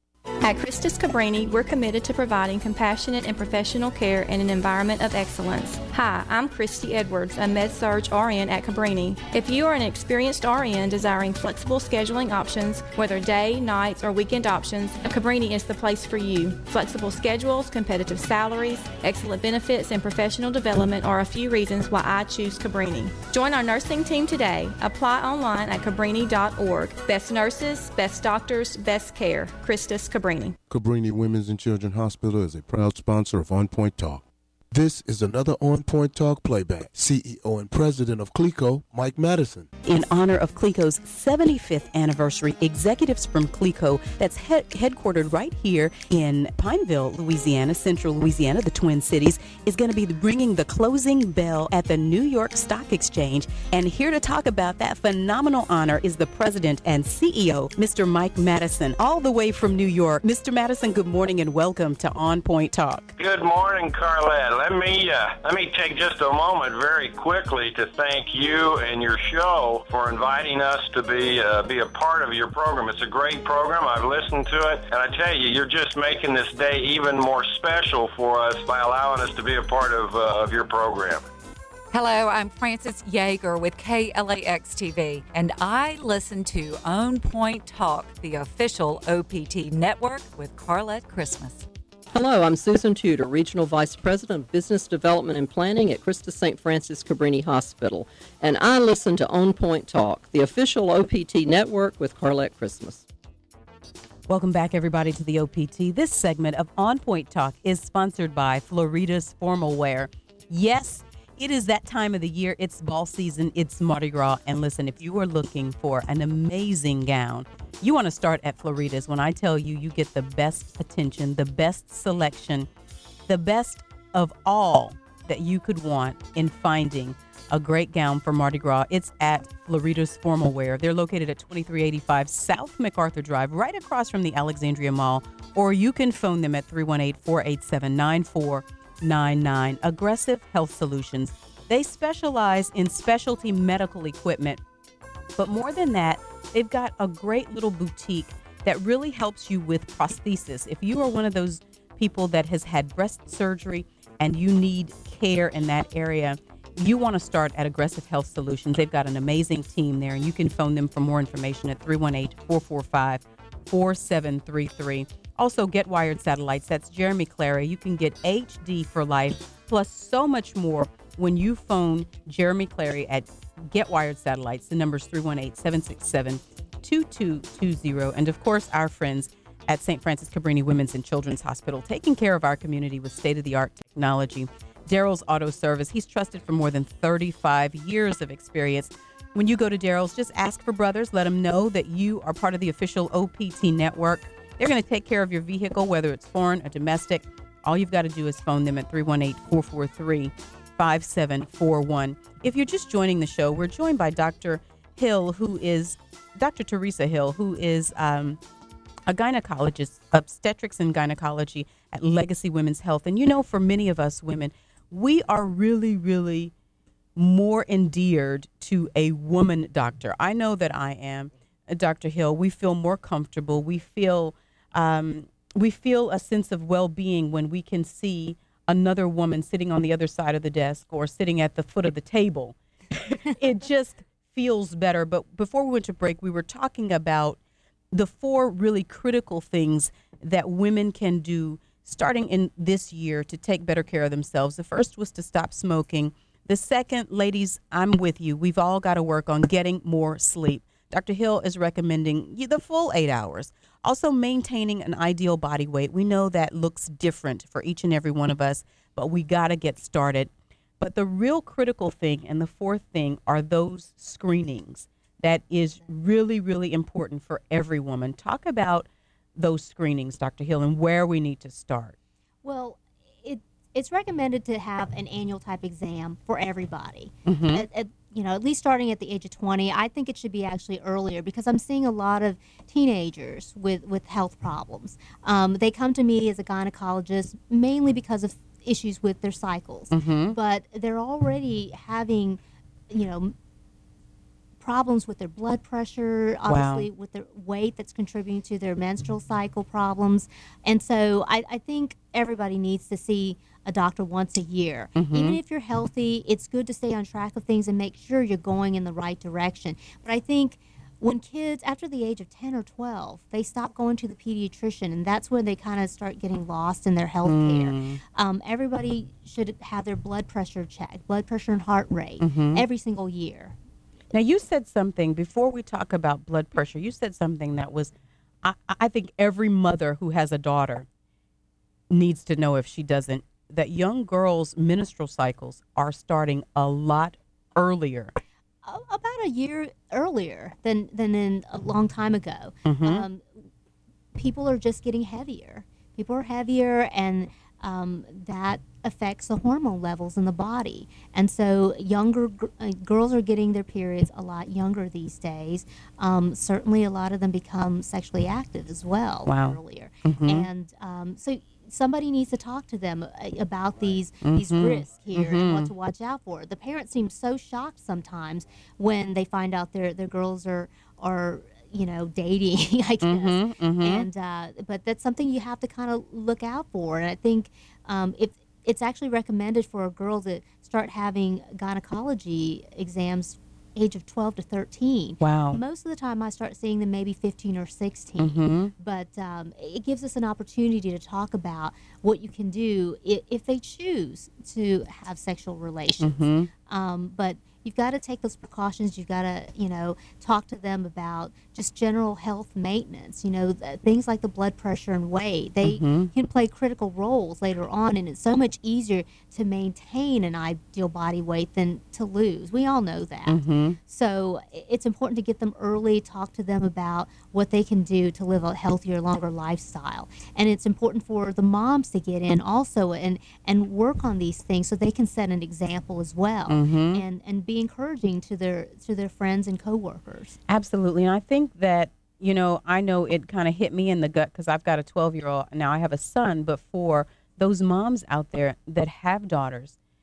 At Christus Cabrini, we're committed to providing compassionate and professional care in an environment of excellence. Hi, I'm Christy Edwards, a Med-Surg R N at Cabrini. If you are an experienced R N desiring flexible scheduling options, whether day, nights, or weekend options, Cabrini is the place for you. Flexible schedules, competitive salaries, excellent benefits, and professional development are a few reasons why I choose Cabrini. Join our nursing team today. Apply online at cabrini dot org. Best nurses, best doctors, best care. Christus Cabrini. Cabrini Women's and Children's Hospital is a proud sponsor of On Point Talk. This is another On Point Talk playback. C E O and President of CLECO, Mike Madison. In honor of CLECO's seventy-fifth anniversary, executives from CLECO, that's he- headquartered right here in Pineville, Louisiana, Central Louisiana, the Twin Cities, is going to be ringing the closing bell at the New York Stock Exchange. And here to talk about that phenomenal honor is the President and C E O, Mister Mike Madison, all the way from New York. Mister Madison, good morning and welcome to On Point Talk. Good morning, Carlette. Let me uh, let me take just a moment very quickly to thank you and your show for inviting us to be uh, be a part of your program. It's a great program. I've listened to it, and I tell you, you're just making this day even more special for us by allowing us to be a part of uh, of your program. Hello, I'm Frances Yeager with K L A X T V, and I listen to On Point Talk, the official O P T network with Carlette Christmas. Hello, I'm Susan Tudor, Regional Vice President of Business Development and Planning at Christus Saint Francis Cabrini Hospital, and I listen to On Point Talk, the official O P T network with Carlette Christmas. Welcome back, everybody, to the O P T. This segment of On Point Talk is sponsored by Florida's Formal Wear. Yes, it is that time of the year. It's ball season. It's Mardi Gras. And listen, if you are looking for an amazing gown, you want to start at Florida's. When I tell you, you get the best attention, the best selection, the best of all that you could want in finding a great gown for Mardi Gras. It's at Florida's Formal Wear. They're located at twenty-three eighty-five South MacArthur Drive, right across from the Alexandria Mall. Or you can phone them at three one eight, four eight seven, nine four nine nine. Aggressive Health Solutions, They specialize in specialty medical equipment. But more than that, they've got a great little boutique that really helps you with prosthesis. If you are one of those people that has had breast surgery and you need care in that area, you want to start at Aggressive Health Solutions. They've got an amazing team there, and you can phone them for more information at three one eight, four four five, four seven three three. Also, Get Wired Satellites. That's Jeremy Clary. You can get H D for life, plus so much more when you phone Jeremy Clary at Get Wired Satellites. The number is three one eight, seven six seven, two two two zero. And, of course, our friends at Saint Francis Cabrini Women's and Children's Hospital, taking care of our community with state-of-the-art technology. Daryl's Auto Service. He's trusted for more than thirty-five years of experience. When you go to Daryl's, just ask for Brothers. Let them know that you are part of the official O P T network. They're going to take care of your vehicle, whether it's foreign or domestic. All you've got to do is phone them at three one eight, four four three, five seven four one. If you're just joining the show, we're joined by Doctor Hill, who is Doctor Teresa Hill, who is um, a gynecologist, obstetrics and gynecology at Legacy Women's Health. And you know, for many of us women, we are really, really more endeared to a woman doctor. I know that I am, Doctor Hill. We feel more comfortable. We feel um, we feel a sense of well-being when we can see another woman sitting on the other side of the desk or sitting at the foot of the table. It just feels better. But before we went to break, we were talking about the four really critical things that women can do starting in this year to take better care of themselves. The first was to stop smoking. The second, ladies, I'm with you. We've all got to work on getting more sleep. Doctor Hill is recommending the full eight hours. Also, maintaining an ideal body weight. We know that looks different for each and every one of us, but we got to get started. But the real critical thing and the fourth thing are those screenings. That is really, really important for every woman. Talk about those screenings, Doctor Hill, and where we need to start. Well, it it's recommended to have an annual type exam for everybody. Mm-hmm. At, at, you know, at least starting at the age of twenty. I think it should be actually earlier because I'm seeing a lot of teenagers with, with health problems. Um, they come to me as a gynecologist mainly because of issues with their cycles, Mm-hmm. but they're already having, you know, problems with their blood pressure, obviously Wow. with their weight that's contributing to their menstrual cycle problems. And so I, I think everybody needs to see a doctor once a year. Mhm. Even if you're healthy, it's good to stay on track of things and make sure you're going in the right direction. But I think when kids, after the age of ten or twelve, they stop going to the pediatrician, and that's when they kind of start getting lost in their health care. Mm. Um, everybody should have their blood pressure checked, blood pressure and heart rate, Mhm. every single year. Now, you said something before we talk about blood pressure. You said something that was, I, I think every mother who has a daughter needs to know if she doesn't, that young girls' menstrual cycles are starting a lot earlier. A- About a year earlier than, than in a long time ago. Mhm. Um, people are just getting heavier. People are heavier, and um, that affects the hormone levels in the body. And so younger gr- uh, girls are getting their periods a lot younger these days. Um, certainly a lot of them become sexually active as well Wow. earlier. Mhm. And um, so somebody needs to talk to them uh, about these these Mhm. risks here and what Mhm. to watch out for. The parents seem so shocked sometimes when they find out their their girls are are you know dating, I guess. Mhm, mhm. And uh, but that's something you have to kind of look out for. And I think um, if it's actually recommended for a girl to start having gynecology exams age of twelve to thirteen. Wow. Most of the time I start seeing them maybe fifteen or sixteen. Mhm. But um, it gives us an opportunity to talk about what you can do if, if they choose to have sexual relations. Mhm. Um, but you've got to take those precautions. You've got to, you know, talk to them about just general health maintenance. You know, th- things like the blood pressure and weight. They Mhm. can play critical roles later on, and it's so much easier to maintain an ideal body weight than to lose. We all know that. Mhm. So i- it's important to get them early, talk to them about what they can do to live a healthier, longer lifestyle. And it's important for the moms to get in also and, and work on these things so they can set an example as well, Mhm. and, and be encouraging to their to their friends and coworkers. Absolutely. And I think that, you know, I know it kind of hit me in the gut because I've got a twelve-year-old. Now I have a son, but for those moms out there that have daughters,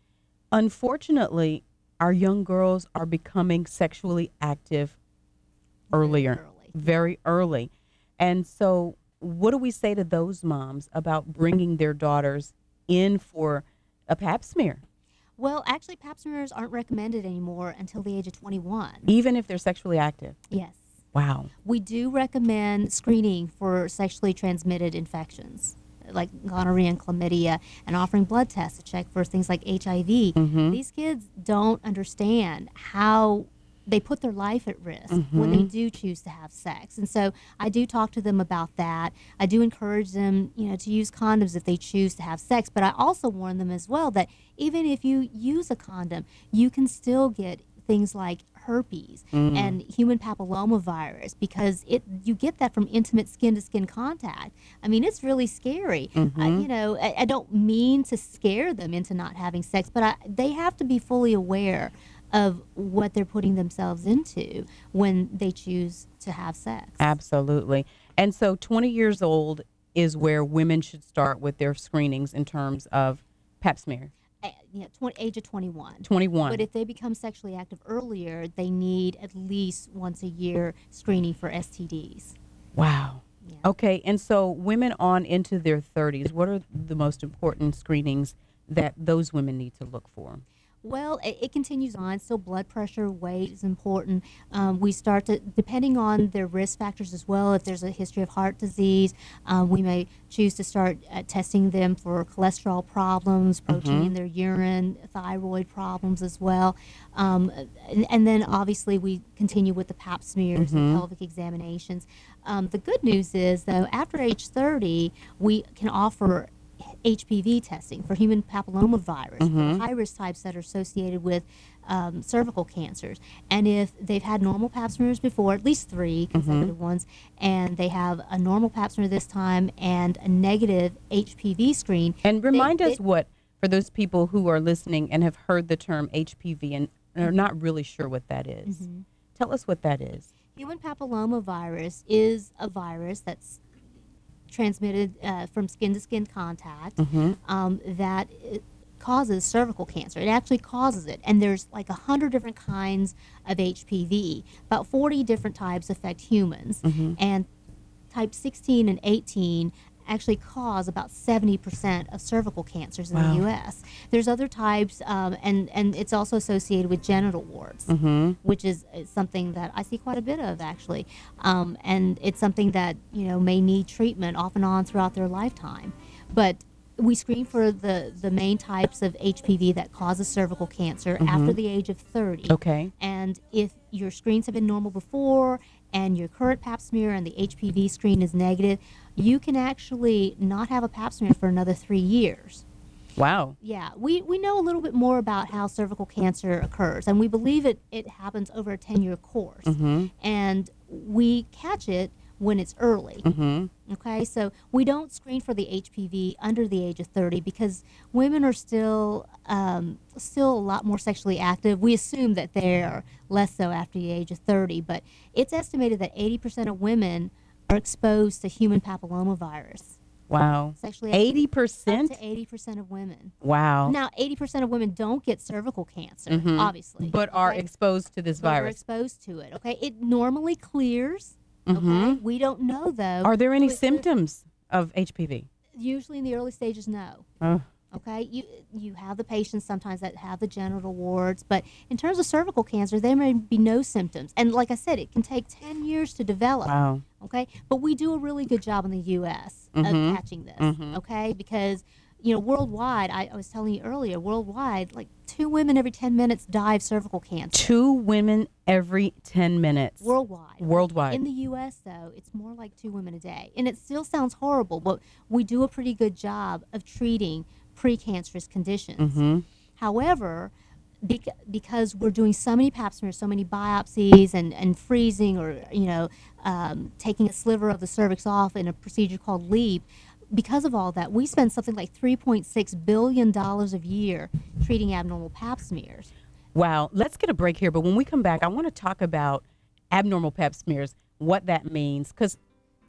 unfortunately, our young girls are becoming sexually active earlier, very early. Very early. And so what do we say to those moms about bringing their daughters in for a pap smear? Well, actually, pap smears aren't recommended anymore until the age of twenty-one. Even if they're sexually active? Yes. Wow. We do recommend screening for sexually transmitted infections like gonorrhea and chlamydia, and offering blood tests to check for things like H I V. Mm-hmm. These kids don't understand how they put their life at risk mm-hmm. when they do choose to have sex. And so I do talk to them about that. I do encourage them, you know, to use condoms if they choose to have sex, but I also warn them as well that even if you use a condom, you can still get things like herpes mm. and human papillomavirus because it you get that from intimate skin-to-skin contact. I mean, it's really scary. Mm-hmm. Uh, you know, I, I don't mean to scare them into not having sex, but I, they have to be fully aware of what they're putting themselves into when they choose to have sex. Absolutely. And so twenty years old is where women should start with their screenings in terms of pap smear. Uh, yeah, twenty, age of twenty-one. twenty-one. But if they become sexually active earlier, they need at least once a year screening for S T Ds. Wow. Yeah. Okay, and so women on into their thirties, what are the most important screenings that those women need to look for? Well, it, it continues on. Still, blood pressure, weight is important. Um, we start to, depending on their risk factors as well, if there's a history of heart disease, um, we may choose to start uh, testing them for cholesterol problems, protein mm-hmm. in their urine, thyroid problems as well. Um, and, and then, obviously, we continue with the pap smears mm-hmm. and pelvic examinations. Um, the good news is, though, after age thirty, we can offer H P V testing for human papillomavirus, mm-hmm. for high-risk types that are associated with um, cervical cancers. And if they've had normal pap smears before, at least three consecutive mm-hmm. ones, and they have a normal pap smear this time and a negative H P V screen. And remind they, us they, what, for those people who are listening and have heard the term H P V and are not really sure what that is. Mm-hmm. Tell us what that is. Human papillomavirus is a virus that's transmitted uh, from skin-to-skin contact mm-hmm. um, that causes cervical cancer. It actually causes it. And there's like one hundred different kinds of H P V. About forty different types affect humans. Mm-hmm. And type sixteen and eighteen actually cause about seventy percent of cervical cancers in wow. the U S. There's other types, um, and, and it's also associated with genital warts, mm-hmm. which is, is something that I see quite a bit of, actually. Um, and it's something that, you know, may need treatment off and on throughout their lifetime. But we screen for the, the main types of H P V that causes cervical cancer mm-hmm. after the age of thirty. Okay. And if your screens have been normal before and your current pap smear and the H P V screen is negative, you can actually not have a pap smear for another three years. Wow. Yeah, we, we know a little bit more about how cervical cancer occurs, and we believe it, it happens over a ten-year course. Mm-hmm. And we catch it when it's early. Mm-hmm. Okay, so we don't screen for the H P V under the age of thirty because women are still um, still a lot more sexually active. We assume that they're less so after the age of thirty, but it's estimated that eighty percent of women are exposed to human papillomavirus. Wow. Sexually eighty percent? Up to eighty percent of women. Wow. Now, eighty percent of women don't get cervical cancer, mm-hmm. obviously. But are okay? exposed to this but virus. Are exposed to it, okay? It normally clears, mm-hmm. okay? We don't know, though. Are there any symptoms of H P V? Usually in the early stages, no. Oh. Okay, you you have the patients sometimes that have the genital warts, but in terms of cervical cancer, there may be no symptoms. And like I said, it can take ten years to develop. Wow. Okay, but we do a really good job in the U S mm-hmm. of catching this, mm-hmm. okay, because, you know, worldwide, I, I was telling you earlier, worldwide, like two women every ten minutes die of cervical cancer. Two women every ten minutes. Worldwide. Worldwide. In the U S, though, it's more like two women a day. And it still sounds horrible, but we do a pretty good job of treating precancerous conditions. Mm-hmm. However, bec- because we're doing so many pap smears, so many biopsies and, and freezing or, you know, um, taking a sliver of the cervix off in a procedure called LEAP, because of all that, we spend something like three point six billion dollars a year treating abnormal pap smears. Wow. Let's get a break here, but when we come back, I want to talk about abnormal pap smears, what that means, because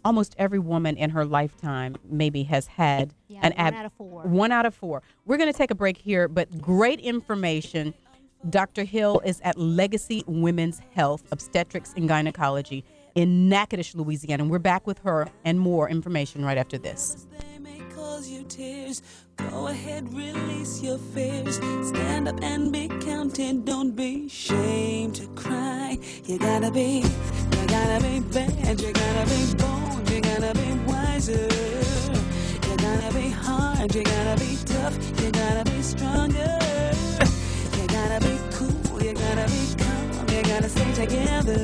almost every woman in her lifetime maybe has had Yeah, an one ab- out of four. One out of four. We're going to take a break here, but great information. Doctor Hill is at Legacy Women's Health, Obstetrics and Gynecology in Natchitoches, Louisiana. And we're back with her and more information right after this. Cause your tears, go ahead, release your fears. Stand up and be counted. Don't be ashamed to cry. You gotta be, you gotta be bad. You gotta be bold. You gotta be wiser. You gotta be hard. You gotta be tough. You gotta be stronger. You gotta be cool. You gotta be calm. You gotta stay together.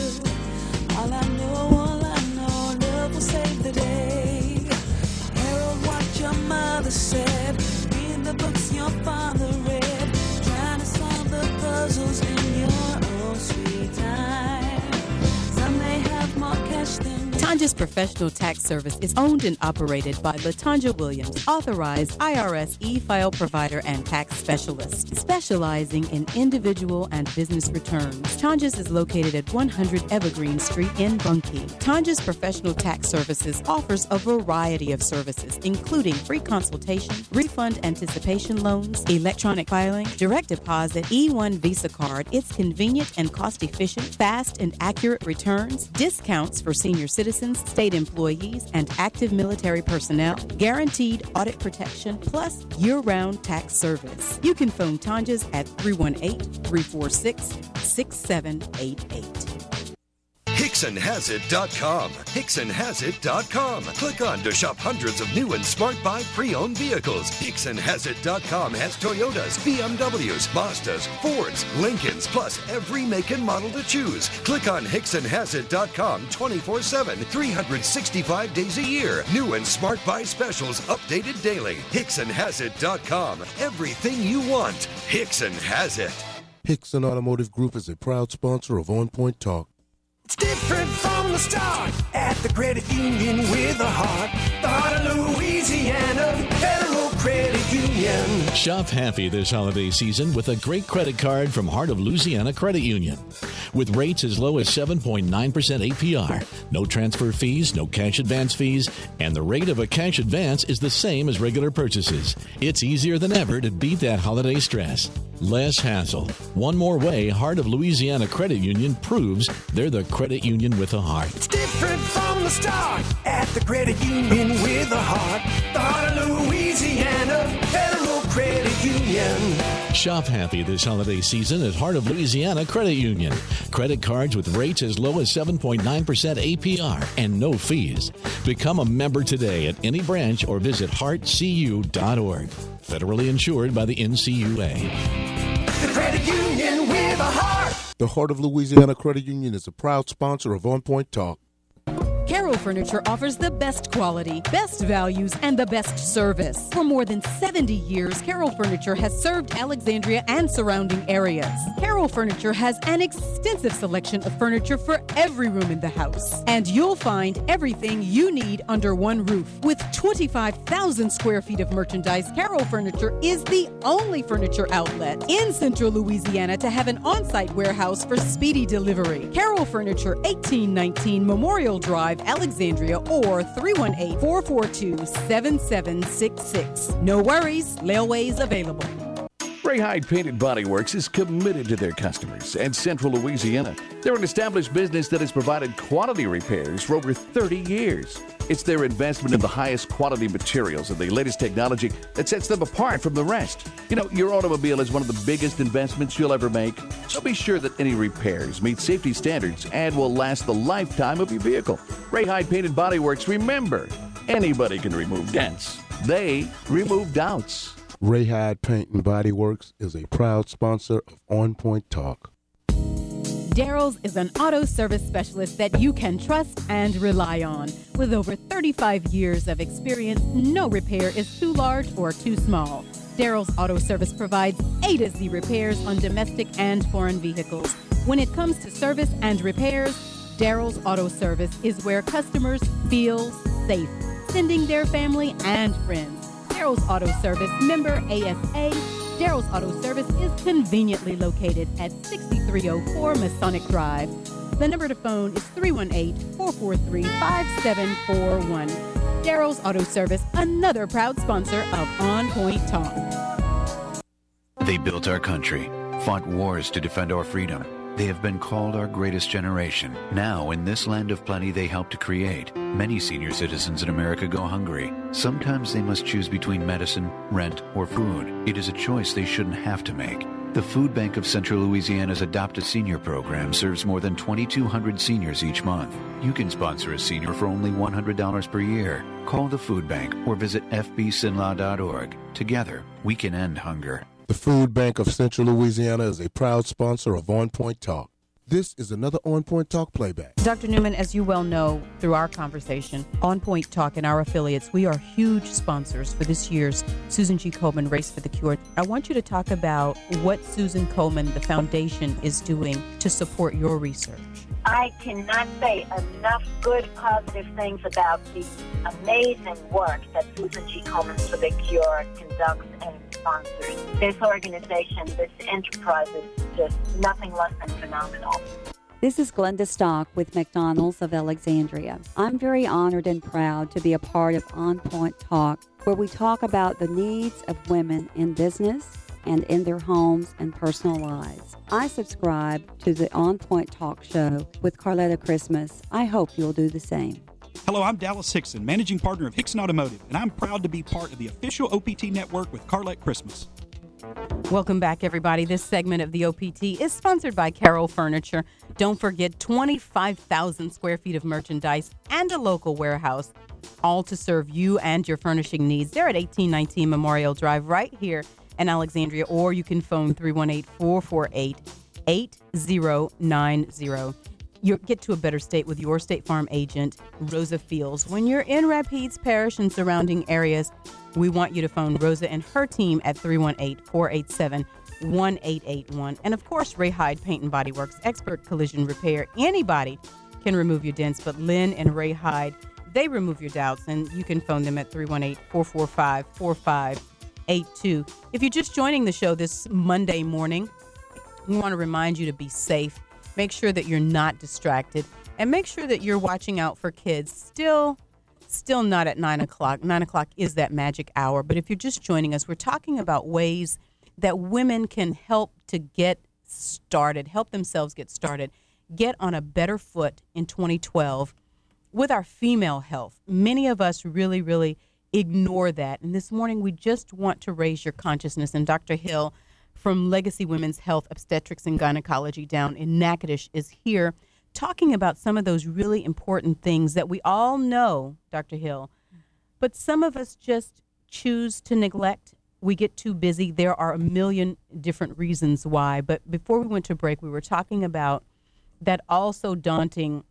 All I know, all I know, love will save the day. Harold, what your mother said. Read the books your father read. Trying to solve the puzzles in your own sweet time. Some may have more cash than Latonja's Professional Tax Service is owned and operated by Latonja Williams, authorized I R S e-file provider and tax specialist, specializing in individual and business returns. Latonja's is located at one hundred Evergreen Street in Bunkie. Latonja's Professional Tax Services offers a variety of services, including free consultation, refund anticipation loans, electronic filing, direct deposit, E one Visa card. It's convenient and cost-efficient, fast and accurate returns, discounts for senior citizens, state employees, and active military personnel, guaranteed audit protection, plus year-round tax service. You can phone Tonja's at three one eight, three four six, six seven eight eight. Hickson Has It dot com. Hickson Has It dot com. Click on to shop hundreds of new and smart buy pre-owned vehicles. Hickson Has It dot com has Toyotas, B M Ws, Mazdas, Fords, Lincolns, plus every make and model to choose. Click on Hickson Has It dot com twenty-four seven, three hundred sixty-five days a year. New and smart buy specials updated daily. Hickson Has It dot com. Everything you want. Hickson has it. Hickson Automotive Group is a proud sponsor of On Point Talk. It's different from the start at the credit union with a heart. The heart of Louisiana, Federal Credit Union. Shop happy this holiday season with a great credit card from Heart of Louisiana Credit Union. With rates as low as seven point nine percent A P R, no transfer fees, no cash advance fees, and the rate of a cash advance is the same as regular purchases. It's easier than ever to beat that holiday stress. Less hassle. One more way Heart of Louisiana Credit Union proves they're the credit union with a heart. It's different from the start at the credit union with a heart. The heart of Louisiana, Federal Credit Union. Shop happy this holiday season at Heart of Louisiana Credit Union. Credit cards with rates as low as seven point nine percent A P R and no fees. Become a member today at any branch or visit heart c u dot org. Federally insured by the N C U A. The credit union with a heart. The Heart of Louisiana Credit Union is a proud sponsor of On Point Talk. Carroll Furniture offers the best quality, best values, and the best service. For more than seventy years, Carroll Furniture has served Alexandria and surrounding areas. Carroll Furniture has an extensive selection of furniture for every room in the house. And you'll find everything you need under one roof. With twenty-five thousand square feet of merchandise, Carroll Furniture is the only furniture outlet in Central Louisiana to have an on-site warehouse for speedy delivery. Carroll Furniture, eighteen nineteen Memorial Drive, Alexandria, or three one eight, four four two, seven seven six six. No worries, layaway's available. Ray Hyde Painted Body Works is committed to their customers and Central Louisiana. They're an established business that has provided quality repairs for over thirty years. It's their investment in the highest quality materials and the latest technology that sets them apart from the rest. You know, your automobile is one of the biggest investments you'll ever make, so be sure that any repairs meet safety standards and will last the lifetime of your vehicle. Ray Hyde Painted Body Works, remember, anybody can remove dents. They remove doubts. Ray Hyde Paint and Body Works is a proud sponsor of On Point Talk. Daryl's is an auto service specialist that you can trust and rely on. With over thirty-five years of experience, no repair is too large or too small. Daryl's Auto Service provides A to Z repairs on domestic and foreign vehicles. When it comes to service and repairs, Daryl's Auto Service is where customers feel safe, sending their family and friends. Daryl's Auto Service, member A S A. Daryl's Auto Service is conveniently located at sixty-three oh four Masonic Drive. The number to phone is three one eight, four four three, five seven four one. Daryl's Auto Service, another proud sponsor of On Point Talk. They built our country, fought wars to defend our freedom. They have been called our greatest generation. Now, in this land of plenty they helped to create, many senior citizens in America go hungry. Sometimes they must choose between medicine, rent, or food. It is a choice they shouldn't have to make. The Food Bank of Central Louisiana's Adopt a Senior program serves more than twenty-two hundred seniors each month. You can sponsor a senior for only one hundred dollars per year. Call the Food Bank or visit f b sinlaw dot org. Together, we can end hunger. The Food Bank of Central Louisiana is a proud sponsor of On Point Talk. This is another On Point Talk playback. Doctor Newman, as you well know through our conversation, On Point Talk and our affiliates, we are huge sponsors for this year's Susan G. Komen Race for the Cure. I want you to talk about what Susan Komen, the foundation, is doing to support your research. I cannot say enough good, positive things about the amazing work that Susan G. Komen for the Cure conducts and sponsors. This organization, this enterprise is just nothing less than phenomenal. This is Glenda Stock with McDonald's of Alexandria. I'm very honored and proud to be a part of On Point Talk, where we talk about the needs of women in business and in their homes and personal lives. I subscribe to the On Point Talk show with Carletta Christmas. I hope you'll do the same. Hello, I'm Dallas Hickson, managing partner of Hickson Automotive, and I'm proud to be part of the official O P T network with Carlette Christmas. Welcome back, everybody. This segment of the O P T is sponsored by Carroll Furniture. Don't forget twenty-five thousand square feet of merchandise and a local warehouse, all to serve you and your furnishing needs. They're at eighteen nineteen Memorial Drive right here in Alexandria, or you can phone three one eight, four four eight, eight zero nine zero. You get to a better state with your State Farm agent, Rosa Fields. When you're in Rapides Parish and surrounding areas, we want you to phone Rosa and her team at three one eight, four eight seven, one eight eight one. And of course, Ray Hyde Paint and Body Works, expert collision repair. Anybody can remove your dents, but Lynn and Ray Hyde, they remove your doubts, and you can phone them at three one eight, four four five, four five eight two. If you're just joining the show this Monday morning, we want to remind you to be safe. Make sure that you're not distracted, and make sure that you're watching out for kids. Still, still not at nine o'clock. nine o'clock is that magic hour. But if you're just joining us, we're talking about ways that women can help to get started, help themselves get started, get on a better foot in twenty twelve with our female health. Many of us really, really ignore that. And this morning, we just want to raise your consciousness. And Doctor Hill from Legacy Women's Health, Obstetrics and Gynecology down in Natchitoches is here talking about some of those really important things that we all know, Doctor Hill, but some of us just choose to neglect. We get too busy. There are a million different reasons why. But before we went to break, we were talking about that also daunting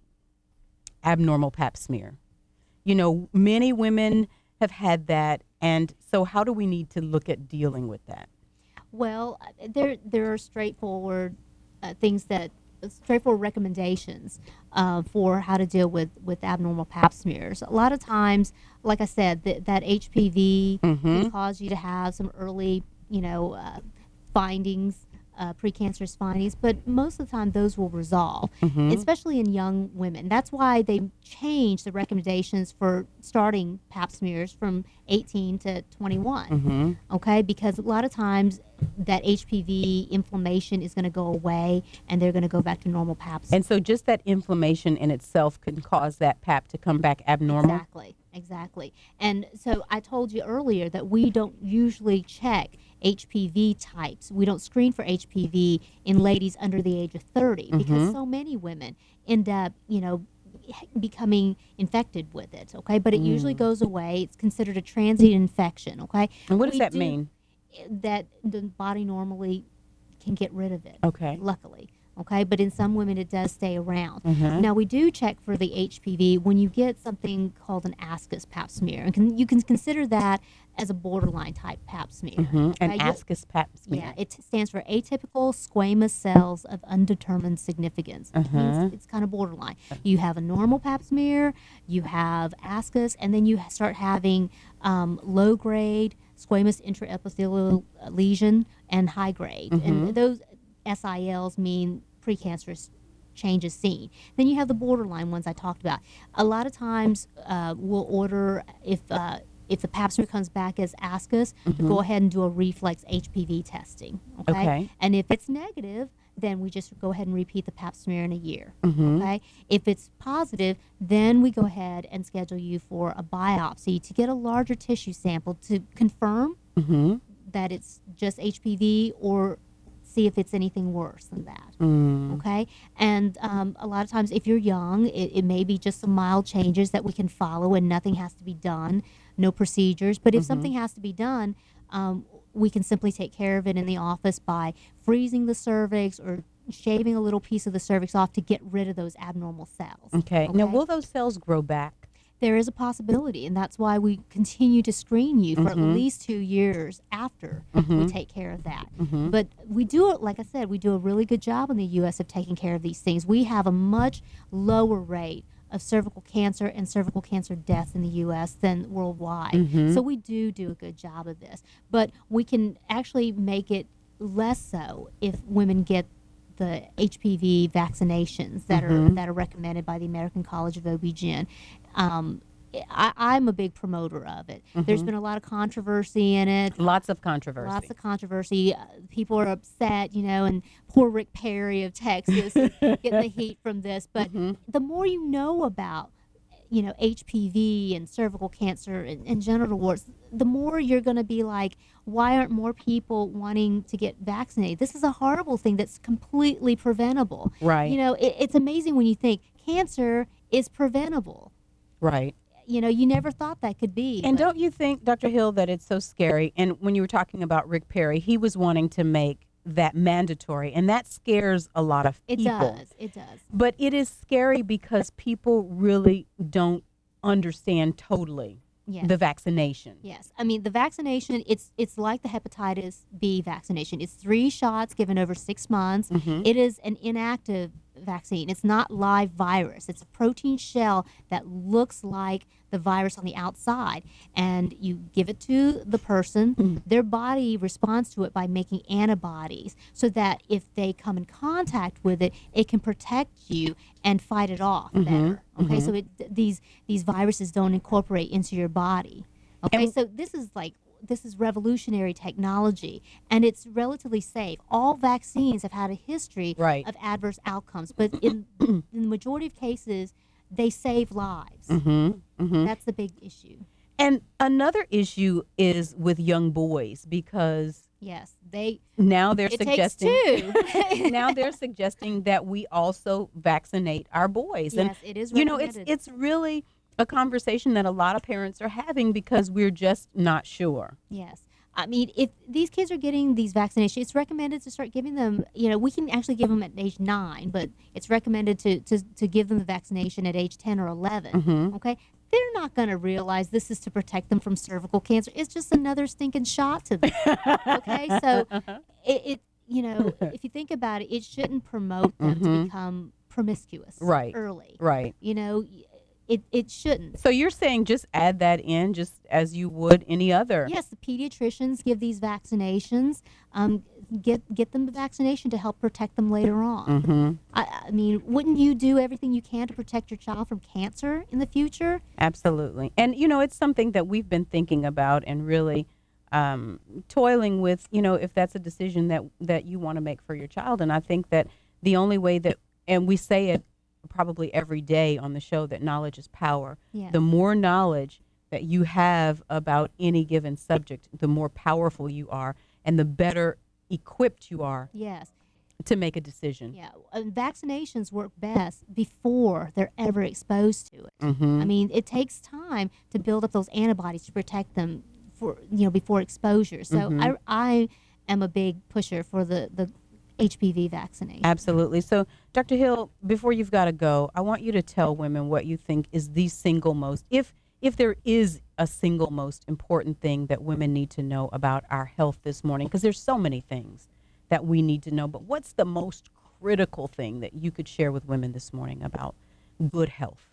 abnormal pap smear. You know, many women have had that. And so how do we need to look at dealing with that? Well, there there are straightforward uh, things that straightforward recommendations uh, for how to deal with, with abnormal pap smears. A lot of times, like I said, th- that H P V Mm-hmm. can cause you to have some early, you know, uh, findings, uh, precancerous findings, but most of the time those will resolve, Mhm. especially in young women. That's why they changed the recommendations for starting pap smears from eighteen to twenty-one. Mhm. Okay, because a lot of times that H P V inflammation is going to go away and they're going to go back to normal pap smears. And so just that inflammation in itself can cause that pap to come back abnormal? Exactly, exactly. And so I told you earlier that we don't usually check H P V types. We don't screen for H P V in ladies under the age of thirty because Mhm. so many women end up, you know, becoming infected with it, okay? But it usually Mm. goes away. It's considered a transient infection, okay? And what does We that do- mean? That the body normally can get rid of it. Okay. Luckily. Okay, but in some women it does stay around. Mhm. Now we do check for the H P V when you get something called an ascus pap smear, and can, you can consider that as a borderline type pap smear. Mhm. An Okay, you'll- ascus pap smear. Yeah, it stands for atypical squamous cells of undetermined significance. It means Uh-huh. it's kind of borderline. You have a normal pap smear, you have ascus, and then you start having um, low grade squamous intraepithelial lesion and high grade. Mhm. And those S I Ls mean precancerous changes seen. Then you have the borderline ones I talked about. A lot of times uh, we'll order, if uh, if the pap smear comes back as ascus, to Mhm. go ahead and do a reflex H P V testing. Okay? Okay. And if it's negative, then we just go ahead and repeat the pap smear in a year. Mhm. Okay? If it's positive, then we go ahead and schedule you for a biopsy to get a larger tissue sample to confirm Mhm. that it's just H P V or see if it's anything worse than that. Mm. Okay? And um, a lot of times, if you're young, it, it may be just some mild changes that we can follow and nothing has to be done, no procedures. But if Mhm. something has to be done, um, we can simply take care of it in the office by freezing the cervix or shaving a little piece of the cervix off to get rid of those abnormal cells. Okay. Now, will those cells grow back? There is a possibility, and that's why we continue to screen you for Mhm. at least two years after we Mhm. take care of that. Mhm. But we do, like I said, we do a really good job in the U S of taking care of these things. We have a much lower rate of cervical cancer and cervical cancer deaths in the U S than worldwide. Mhm. So we do do a good job of this. But we can actually make it less so if women get the H P V vaccinations that are Mhm. that are recommended by the American College of O B G Y N. Um, I, I'm a big promoter of it. There's Mhm. been a lot of controversy in it. Lots of controversy. Lots of controversy. Uh, people are upset, you know, and poor Rick Perry of Texas is getting the heat from this. But the more you know about, you know, H P V and cervical cancer and, and genital warts, the more you're going to be like, why aren't more people wanting to get vaccinated? This is a horrible thing that's completely preventable. Right. You know, it, it's amazing when you think cancer is preventable. Right. You know, you never thought that could be. And but- don't you think, Doctor Hill, that it's so scary? And when you were talking about Rick Perry, he was wanting to make that mandatory, and that scares a lot of It people. does. It does. But it is scary because people really don't understand totally Yes. the vaccination. Yes, I mean the vaccination. It's it's like the hepatitis B vaccination. It's three shots given over six months. Mhm. It is an inactive vaccine. It's not live virus. It's a protein shell that looks like the virus on the outside, and you give it to the person. Their body responds to it by making antibodies, so that if they come in contact with it, it can protect you and fight it off Mhm. better. Okay, Mhm. so it, th- these these viruses don't incorporate into your body. Okay, And- so this is like this is revolutionary technology, and it's relatively safe. All vaccines have had a history Right. of adverse outcomes, but in, in the majority of cases, they save lives. Mm-hmm. Mm-hmm. That's the big issue. And another issue is with young boys because Yes, they now they're it takes suggesting two. now they're suggesting that we also vaccinate our boys. Yes, and it is you know, it's recommended. it's really a conversation that a lot of parents are having because we're just not sure. Yes. I mean, if these kids are getting these vaccinations, it's recommended to start giving them, you know, we can actually give them at age nine, but it's recommended to, to, to give them the vaccination at age ten or eleven. Mhm. Okay? They're not going to realize this is to protect them from cervical cancer. It's just another stinking shot to them. Okay? So, it, it, you know, if you think about it, it shouldn't promote them to Mhm. become promiscuous Right. early. Right. You know, it, it shouldn't. So you're saying just add that in just as you would any other. Yes, the pediatricians give these vaccinations. Um, get get them the vaccination to help protect them later on. Mm-hmm. I, I mean, wouldn't you do everything you can to protect your child from cancer in the future? Absolutely. And, you know, it's something that we've been thinking about and really um, toiling with, you know, if that's a decision that, that you want to make for your child. And I think that the only way that, and we say it probably every day on the show, that knowledge is power. Yes. The more knowledge that you have about any given subject, the more powerful you are and the better equipped you are Yes. to make a decision. Yeah, and vaccinations work best before they're ever exposed to it. Mhm. I mean, it takes time to build up those antibodies to protect them for you know before exposure. So Mhm. I I am a big pusher for the the H P V vaccination. Absolutely. So, Doctor Hill, before you've got to go, I want you to tell women what you think is the single most, if if there is a single most important thing that women need to know about our health this morning, because there's so many things that we need to know, but what's the most critical thing that you could share with women this morning about good health?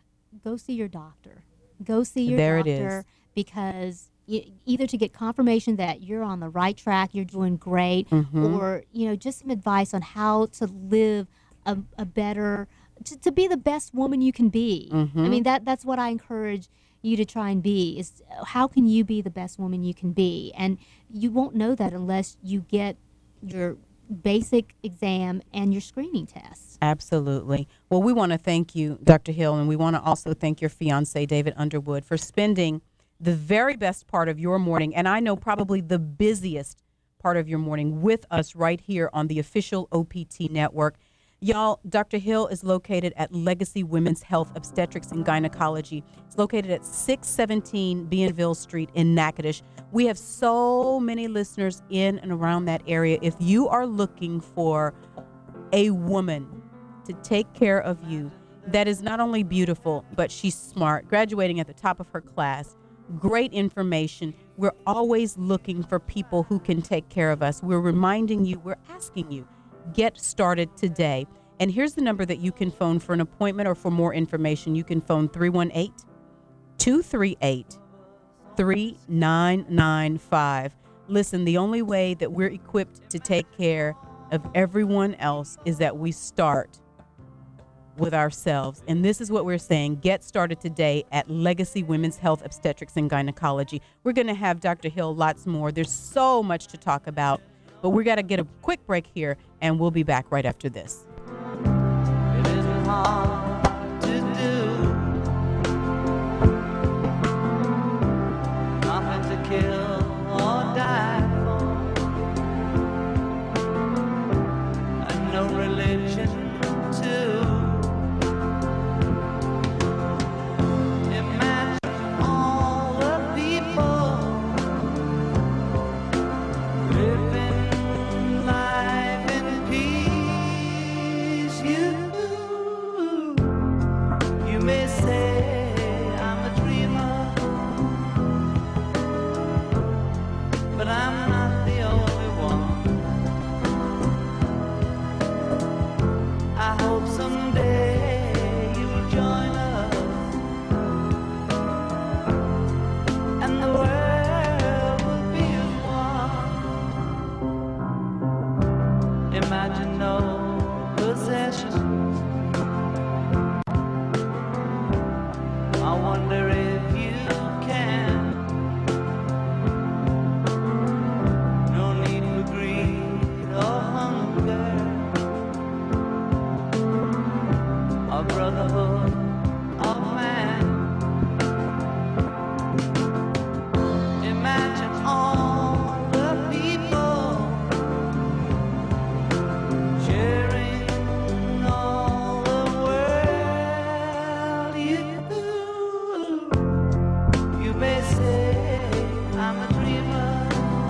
Go see your doctor. Go see your There it doctor is. because y either to get confirmation that you're on the right track, you're doing great, Mhm. or you know just some advice on how to live a a, a better, to, to be the best woman you can be. Mhm. I mean, that that's what I encourage you to try and be, is how can you be the best woman you can be? And you won't know that unless you get your basic exam and your screening tests. Absolutely. Well, we want to thank you, Doctor Hill, and we want to also thank your fiance, David Underwood, for spending the very best part of your morning, and I know probably the busiest part of your morning, with us right here on the official O P T network. Y'all, Doctor Hill is located at Legacy Women's Health Obstetrics and Gynecology. It's located at six seventeen Bienville Street in Natchitoches. We have so many listeners in and around that area. If you are looking for a woman to take care of you that is not only beautiful, but she's smart, graduating at the top of her class, great information, we're always looking for people who can take care of us. We're reminding you, we're asking you, get started today. And here's the number that you can phone for an appointment or for more information. You can phone three one eight, two three eight, three nine nine five. Listen, the only way that we're equipped to take care of everyone else is that we start with ourselves. And this is what we're saying. Get started today at Legacy Women's Health Obstetrics and Gynecology. We're going to have Doctor Hill lots more. There's so much to talk about, but we got to get a quick break here, and we'll be back right after this. It isn't hard to do. Nothing to kill or die for. And no religion too. Imagine all the people living life in peace. You, you may say I'm a dreamer, but I'm not the only one. I hope someday you'll join us, and the world will be as one. Imagine no possessions. I wonder if you can. No need for greed or hunger, or brotherhood of man. Imagine all the people sharing all the world. You, you may say I'm a dreamer,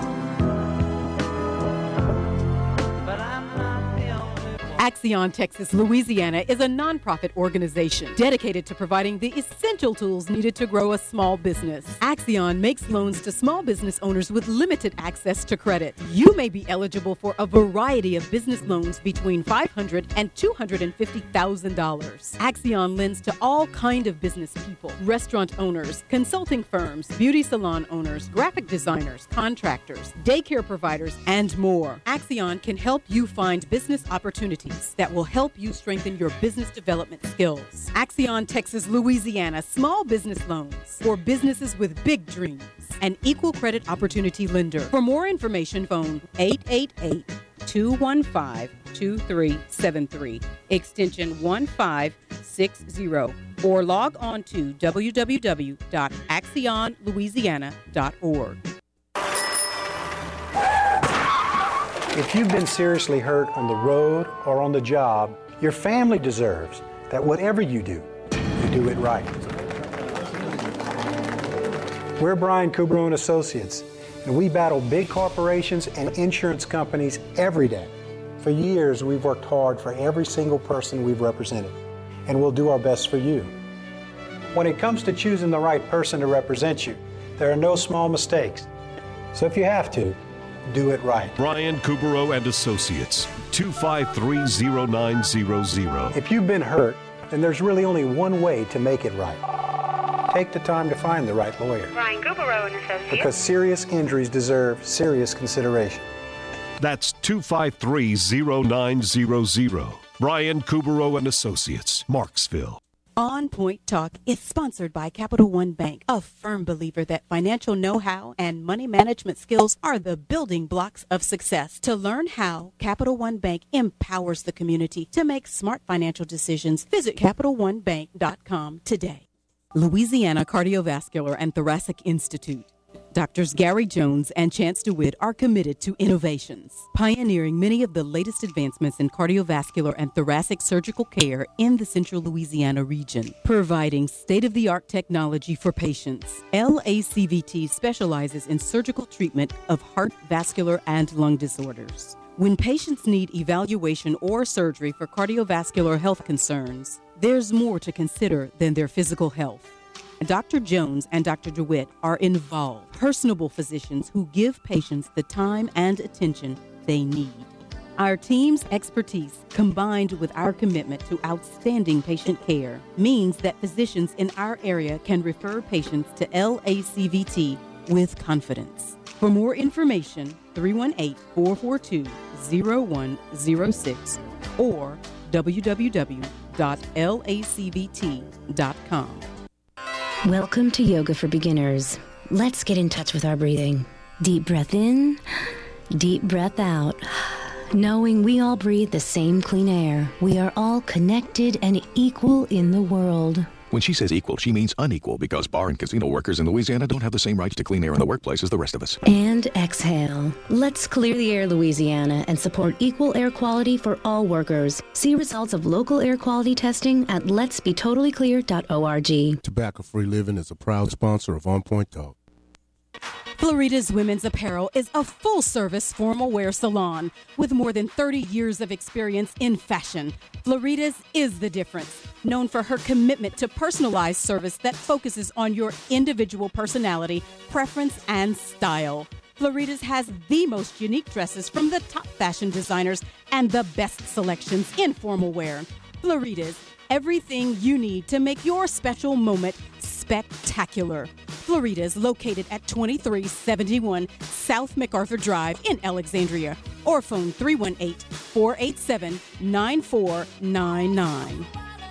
but I'm not the only one. Axion Texas Louisiana is a nonprofit organization dedicated to providing the essential tools needed to grow a small business. Axion makes loans to small business owners with limited access to credit. You may be eligible for a variety of business loans between five hundred thousand dollars and two hundred fifty thousand dollars. Axion lends to all kind of business people: restaurant owners, consulting firms, beauty salon owners, graphic designers, contractors, daycare providers, and more. Axion can help you find business opportunities that will help you strengthen your business development skills. Axion Texas Louisiana Small Business Loans for businesses with big dreams. An equal credit opportunity lender. For more information, phone eight eight eight, two one five, two three seven three, extension one five six zero, or log on to w w w dot axion louisiana dot org. If you've been seriously hurt on the road or on the job, your family deserves that whatever you do, you do it right. We're Brian Kubro and Associates, and we battle big corporations and insurance companies every day. For years, we've worked hard for every single person we've represented, and we'll do our best for you. When it comes to choosing the right person to represent you, there are no small mistakes. So if you have to, do it right. Brian Kubero and Associates, two five three, zero nine zero zero. If you've been hurt, then there's really only one way to make it right. Take the time to find the right lawyer. Brian Kubero and Associates. Because serious injuries deserve serious consideration. That's two five three, zero nine zero zero. Brian Kubero and Associates, Marksville. On Point Talk is sponsored by Capital One Bank, a firm believer that financial know-how and money management skills are the building blocks of success. To learn how Capital One Bank empowers the community to make smart financial decisions, visit Capital One Bank dot com today. Louisiana Cardiovascular and Thoracic Institute. Doctors Gary Jones and Chance DeWitt are committed to innovations, pioneering many of the latest advancements in cardiovascular and thoracic surgical care in the central Louisiana region, providing state-of-the-art technology for patients. L A C V T specializes in surgical treatment of heart, vascular, and lung disorders. When patients need evaluation or surgery for cardiovascular health concerns, there's more to consider than their physical health. Doctor Jones and Doctor DeWitt are involved, personable physicians who give patients the time and attention they need. Our team's expertise, combined with our commitment to outstanding patient care, means that physicians in our area can refer patients to L A C V T with confidence. For more information, three one eight, four four two, zero one zero six or w w w dot l a c v t dot com. Welcome to Yoga for Beginners. Let's get in touch with our breathing. Deep breath in, deep breath out. Knowing we all breathe the same clean air, we are all connected and equal in the world. When she says equal, she means unequal, because bar and casino workers in Louisiana don't have the same rights to clean air in the workplace as the rest of us. And exhale. Let's clear the air, Louisiana, and support equal air quality for all workers. See results of local air quality testing at lets be totally clear dot org. Tobacco-Free Living is a proud sponsor of On Point Talk. Florida's Women's Apparel is a full-service formal wear salon with more than thirty years of experience in fashion. Florida's is the difference, known for her commitment to personalized service that focuses on your individual personality, preference, and style. Florida's has the most unique dresses from the top fashion designers and the best selections in formal wear. Florida's, everything you need to make your special moment spectacular. Florida's located at twenty-three seventy-one South MacArthur Drive in Alexandria, or phone three one eight, four eight seven, nine four nine nine.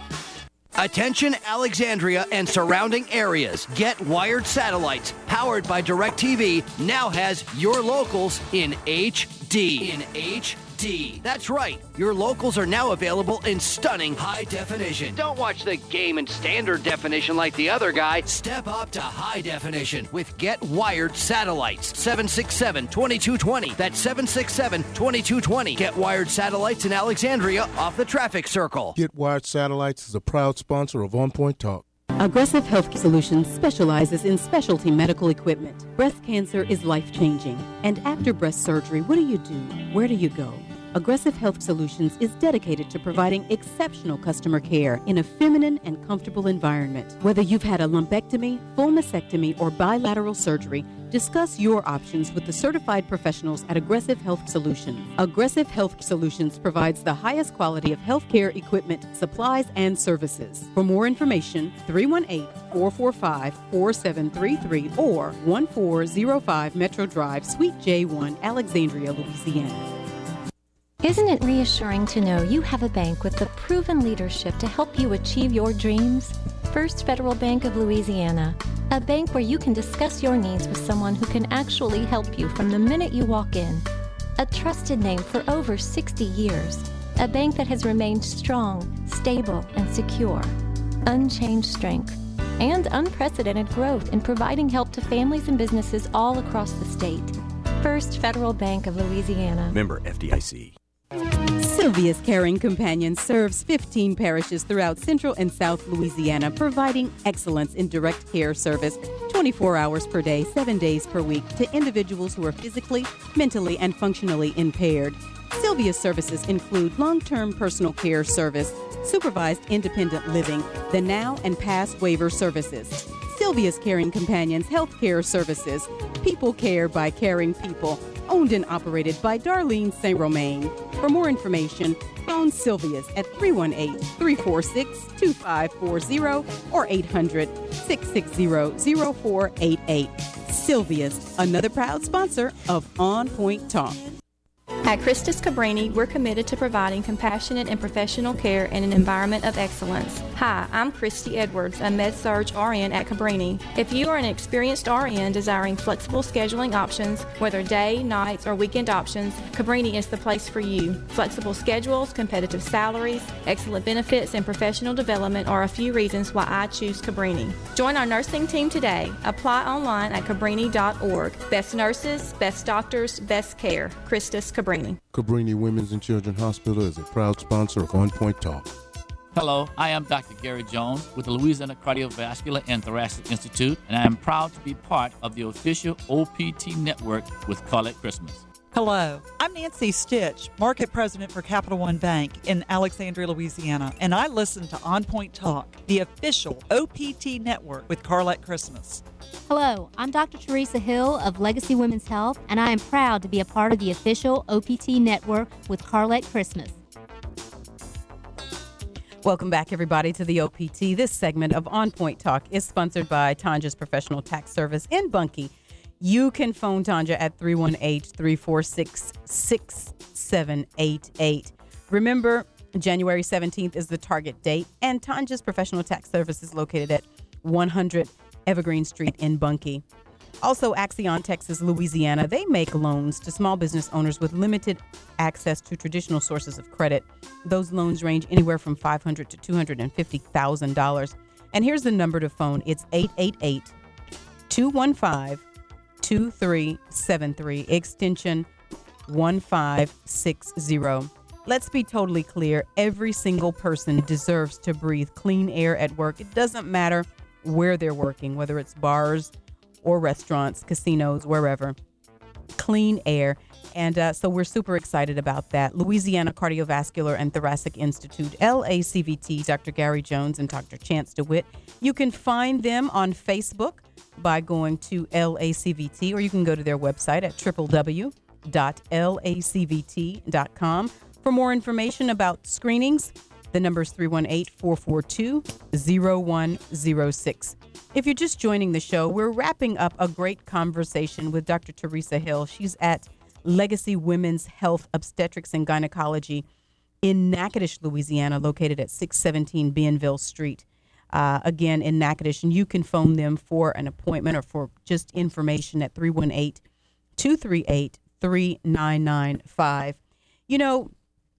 Attention Alexandria and surrounding areas. Get Wired Satellites, powered by DirecTV, now has your locals in H D. In H D. That's right. Your locals are now available in stunning high definition. Don't watch the game in standard definition like the other guy. Step up to high definition with Get Wired Satellites. seven six seven, two two two zero. That's seven six seven, two two two zero. Get Wired Satellites in Alexandria off the traffic circle. Get Wired Satellites is a proud sponsor of On Point Talk. Aggressive Health Solutions specializes in specialty medical equipment. Breast cancer is life-changing. And after breast surgery, what do you do? Where do you go? Aggressive Health Solutions is dedicated to providing exceptional customer care in a feminine and comfortable environment. Whether you've had a lumpectomy, full mastectomy, or bilateral surgery, discuss your options with the certified professionals at Aggressive Health Solutions. Aggressive Health Solutions provides the highest quality of healthcare equipment, supplies, and services. For more information, three one eight, four four five, four seven three three or one four zero five Metro Drive, Suite J one, Alexandria, Louisiana. Isn't it reassuring to know you have a bank with the proven leadership to help you achieve your dreams? First Federal Bank of Louisiana, a bank where you can discuss your needs with someone who can actually help you from the minute you walk in. A trusted name for over sixty years, a bank that has remained strong, stable, and secure. Unchanged strength and unprecedented growth in providing help to families and businesses all across the state. First Federal Bank of Louisiana. Member F D I C. Sylvia's Caring Companion serves fifteen parishes throughout Central and South Louisiana, providing excellence in direct care service twenty-four hours per day, seven days per week to individuals who are physically, mentally, and functionally impaired. Sylvia's services include long-term personal care service, supervised independent living, the now and past waiver services. Sylvia's Caring Companions Healthcare Services, people care by caring people, owned and operated by Darlene Saint Romain. For more information, phone Sylvia's at three one eight, three four six, two five four zero or eight hundred, six six zero, zero four eight eight. Sylvia's, another proud sponsor of On Point Talk. At Christus Cabrini, we're committed to providing compassionate and professional care in an environment of excellence. Hi, I'm Christy Edwards, a Med-Surg R N at Cabrini. If you are an experienced R N desiring flexible scheduling options, whether day, nights, or weekend options, Cabrini is the place for you. Flexible schedules, competitive salaries, excellent benefits, and professional development are a few reasons why I choose Cabrini. Join our nursing team today. Apply online at cabrini dot org. Best nurses, best doctors, best care. Christus Cabrini. Cabrini Women's and Children's Hospital is a proud sponsor of On Point Talk. Hello, I am Doctor Gary Jones with the Louisiana Cardiovascular and Thoracic Institute, and I am proud to be part of the official O P T network with Call It Christmas. Hello, I'm Nancy Stitch, Market President for Capital One Bank in Alexandria, Louisiana, and I listen to On Point Talk, the official O P T network with Carlette Christmas. Hello, I'm Doctor Teresa Hill of Legacy Women's Health, and I am proud to be a part of the official O P T network with Carlette Christmas. Welcome back, everybody, to the O P T. This segment of On Point Talk is sponsored by Tanja's Professional Tax Service in Bunkie. You can phone Tanja at three one eight, three four six, six seven eight eight. Remember, January seventeenth is the target date, and Tanja's Professional Tax Service is located at one hundred Evergreen Street in Bunkie. Also, Axion, Texas, Louisiana, they make loans to small business owners with limited access to traditional sources of credit. Those loans range anywhere from five hundred thousand dollars to two hundred fifty thousand dollars. And here's the number to phone. It's eight eight eight, two one five, two three seven three, extension one five six zero. Let's be totally clear. Every single person deserves to breathe clean air at work. It doesn't matter where they're working, whether it's bars or restaurants, casinos, wherever. Clean air. And uh, so we're super excited about that. Louisiana Cardiovascular and Thoracic Institute, L A C V T, Doctor Gary Jones and Doctor Chance DeWitt. You can find them on Facebook by going to L A C V T, or you can go to their website at w w w dot l a c v t dot com. For more information about screenings, the number is three one eight, four four two, zero one zero six. If you're just joining the show, we're wrapping up a great conversation with Doctor Teresa Hill. She's at Legacy Women's Health Obstetrics and Gynecology in Natchitoches, Louisiana, located at six seventeen Bienville Street. Uh, again, in Natchitoches, and you can phone them for an appointment or for just information at three one eight, two three eight, three nine nine five. You know,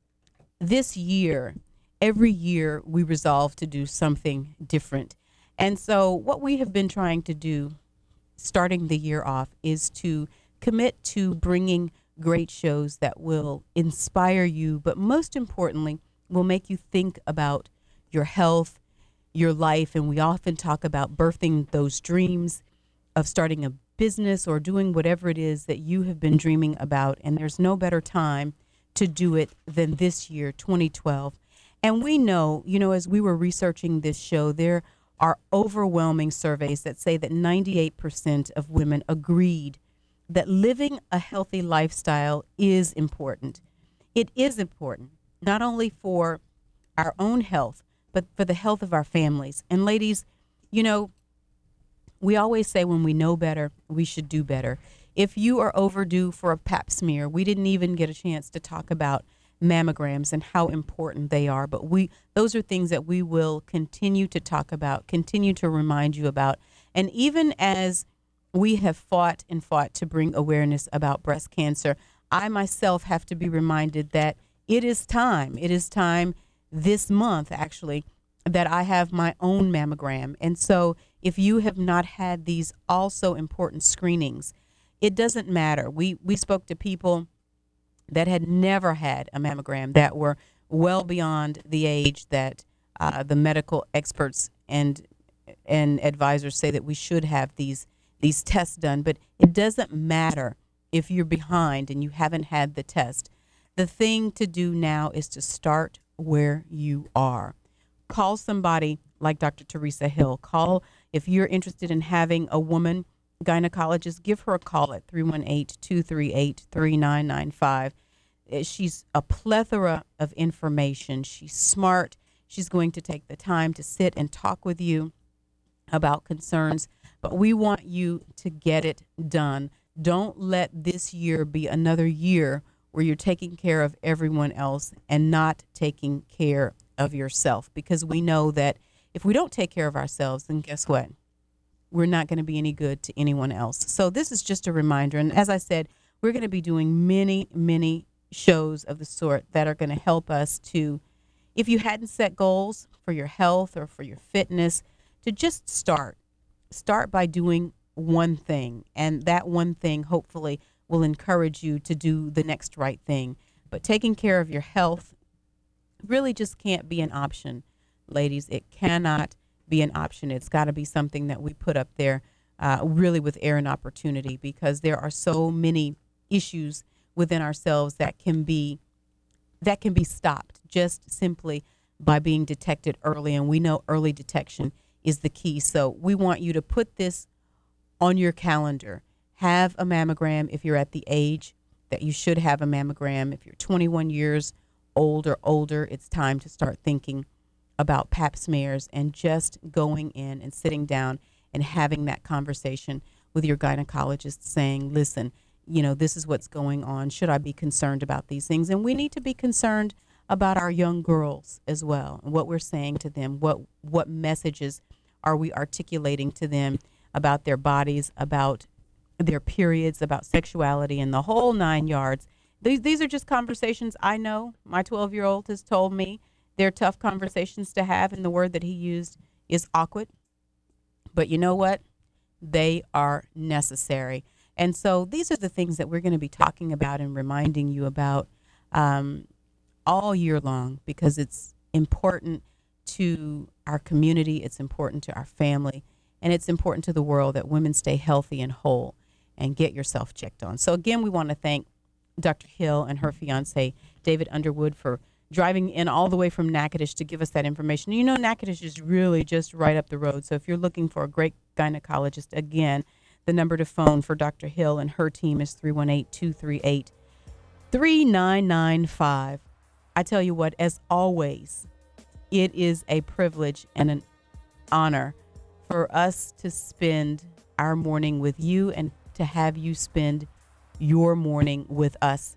this year, every year we resolve to do something different. And so what we have been trying to do, starting the year off, is to commit to bringing great shows that will inspire you, but most importantly, will make you think about your health, your life. And we often talk about birthing those dreams of starting a business or doing whatever it is that you have been dreaming about. And there's no better time to do it than this year, twenty twelve. And we know, you know, as we were researching this show, there are overwhelming surveys that say that ninety-eight percent of women agreed that living a healthy lifestyle is important. It is important, not only for our own health, but for the health of our families. And ladies, you know, we always say when we know better, we should do better. If you are overdue for a pap smear, we didn't even get a chance to talk about mammograms and how important they are. But we those are things that we will continue to talk about, continue to remind you about. And even as we have fought and fought to bring awareness about breast cancer, I myself have to be reminded that it is time. It is time this month, actually, that I have my own mammogram. And so if you have not had these also important screenings, it doesn't matter. We we spoke to people that had never had a mammogram, that were well beyond the age that uh, the medical experts and and advisors say that we should have these these tests done. But it doesn't matter if you're behind and you haven't had the test. The thing to do now is to start where you are. Call somebody like Doctor Teresa Hill. Call, if you're interested in having a woman gynecologist, give her a call at three one eight, two three eight, three nine nine five. She's a plethora of information. She's smart. She's going to take the time to sit and talk with you about concerns, but we want you to get it done. Don't let this year be another year where you're taking care of everyone else and not taking care of yourself. Because we know that if we don't take care of ourselves, then guess what? We're not going to be any good to anyone else. So this is just a reminder. And as I said, we're going to be doing many, many shows of the sort that are going to help us to, if you hadn't set goals for your health or for your fitness, to just start. Start by doing one thing. And that one thing, hopefully, will encourage you to do the next right thing. But taking care of your health really just can't be an option, ladies. It cannot be an option. It's got to be something that we put up there uh, really with air and opportunity, because there are so many issues within ourselves that can be that can be stopped just simply by being detected early. And we know early detection is the key. So we want you to put this on your calendar. Have a mammogram if you're at the age that you should have a mammogram. If you're twenty-one years old or older, it's time to start thinking about pap smears and just going in and sitting down and having that conversation with your gynecologist saying, listen, you know, this is what's going on. Should I be concerned about these things? And we need to be concerned about our young girls as well, and what we're saying to them. What what messages are we articulating to them about their bodies, about their periods, about sexuality, and the whole nine yards. These these are just conversations I know. My twelve-year-old has told me they're tough conversations to have, and the word that he used is awkward. But you know what? They are necessary. And so these are the things that we're going to be talking about and reminding you about um, all year long, because it's important to our community, it's important to our family, and it's important to the world that women stay healthy and whole and get yourself checked on. So again, we want to thank Doctor Hill and her fiance, David Underwood, for driving in all the way from Natchitoches to give us that information. You know, Natchitoches is really just right up the road. So if you're looking for a great gynecologist, again, the number to phone for Doctor Hill and her team is three one eight, two three eight, three nine nine five. I tell you what, as always, it is a privilege and an honor for us to spend our morning with you and to have you spend your morning with us.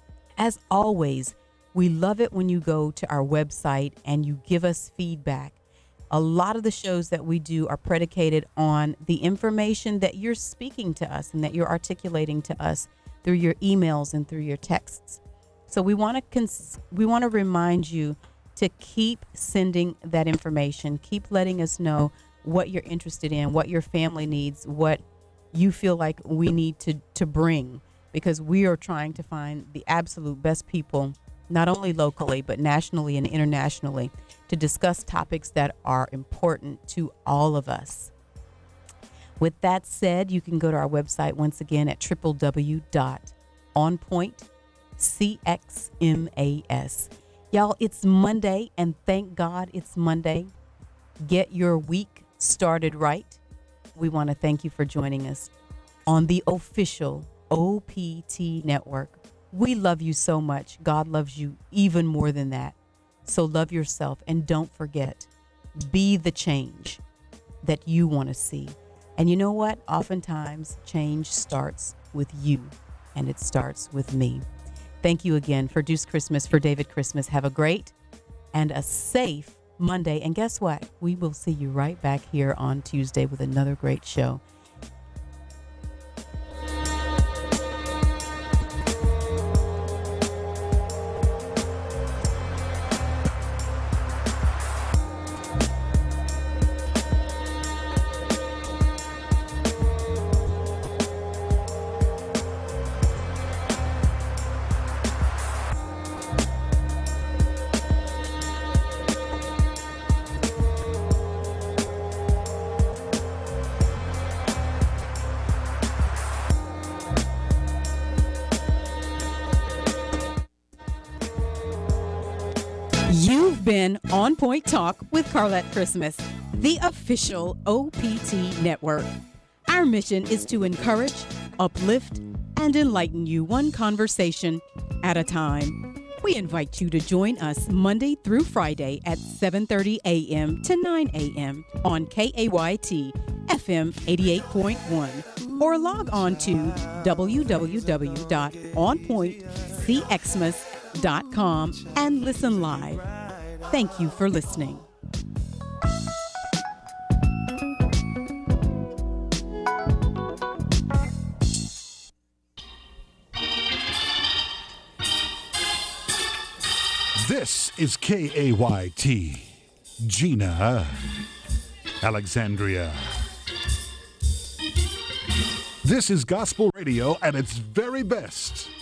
As always, we love it when you go to our website and you give us feedback. A lot of the shows that we do are predicated on the information that you're speaking to us and that you're articulating to us through your emails and through your texts. So we want to cons- we want to remind you to keep sending that information, keep letting us know what you're interested in, what your family needs, what you feel like we need to, to bring, because we are trying to find the absolute best people, not only locally, but nationally and internationally, to discuss topics that are important to all of us. With that said, you can go to our website once again at w w w dot on point c x m a s. Y'all, it's Monday, and thank God it's Monday. Get your week started right. We want to thank you for joining us on the official O P T Network. We love you so much. God loves you even more than that. So love yourself, and don't forget, be the change that you want to see. And you know what? Oftentimes, change starts with you, and it starts with me. Thank you again for Deuce Christmas, for David Christmas. Have a great and a safe Monday. And guess what? We will see you right back here on Tuesday with another great show. You've been On Point Talk with Carlette Christmas, the official O P T network. Our mission is to encourage, uplift, and enlighten you one conversation at a time. We invite you to join us Monday through Friday at seven thirty a.m. to nine a.m. on K A Y T F M eighty-eight point one, or log on to w w w dot on point c xmas dot com and listen live. Thank you for listening. This is K A Y T, Gina, Alexandria. This is gospel radio at its very best.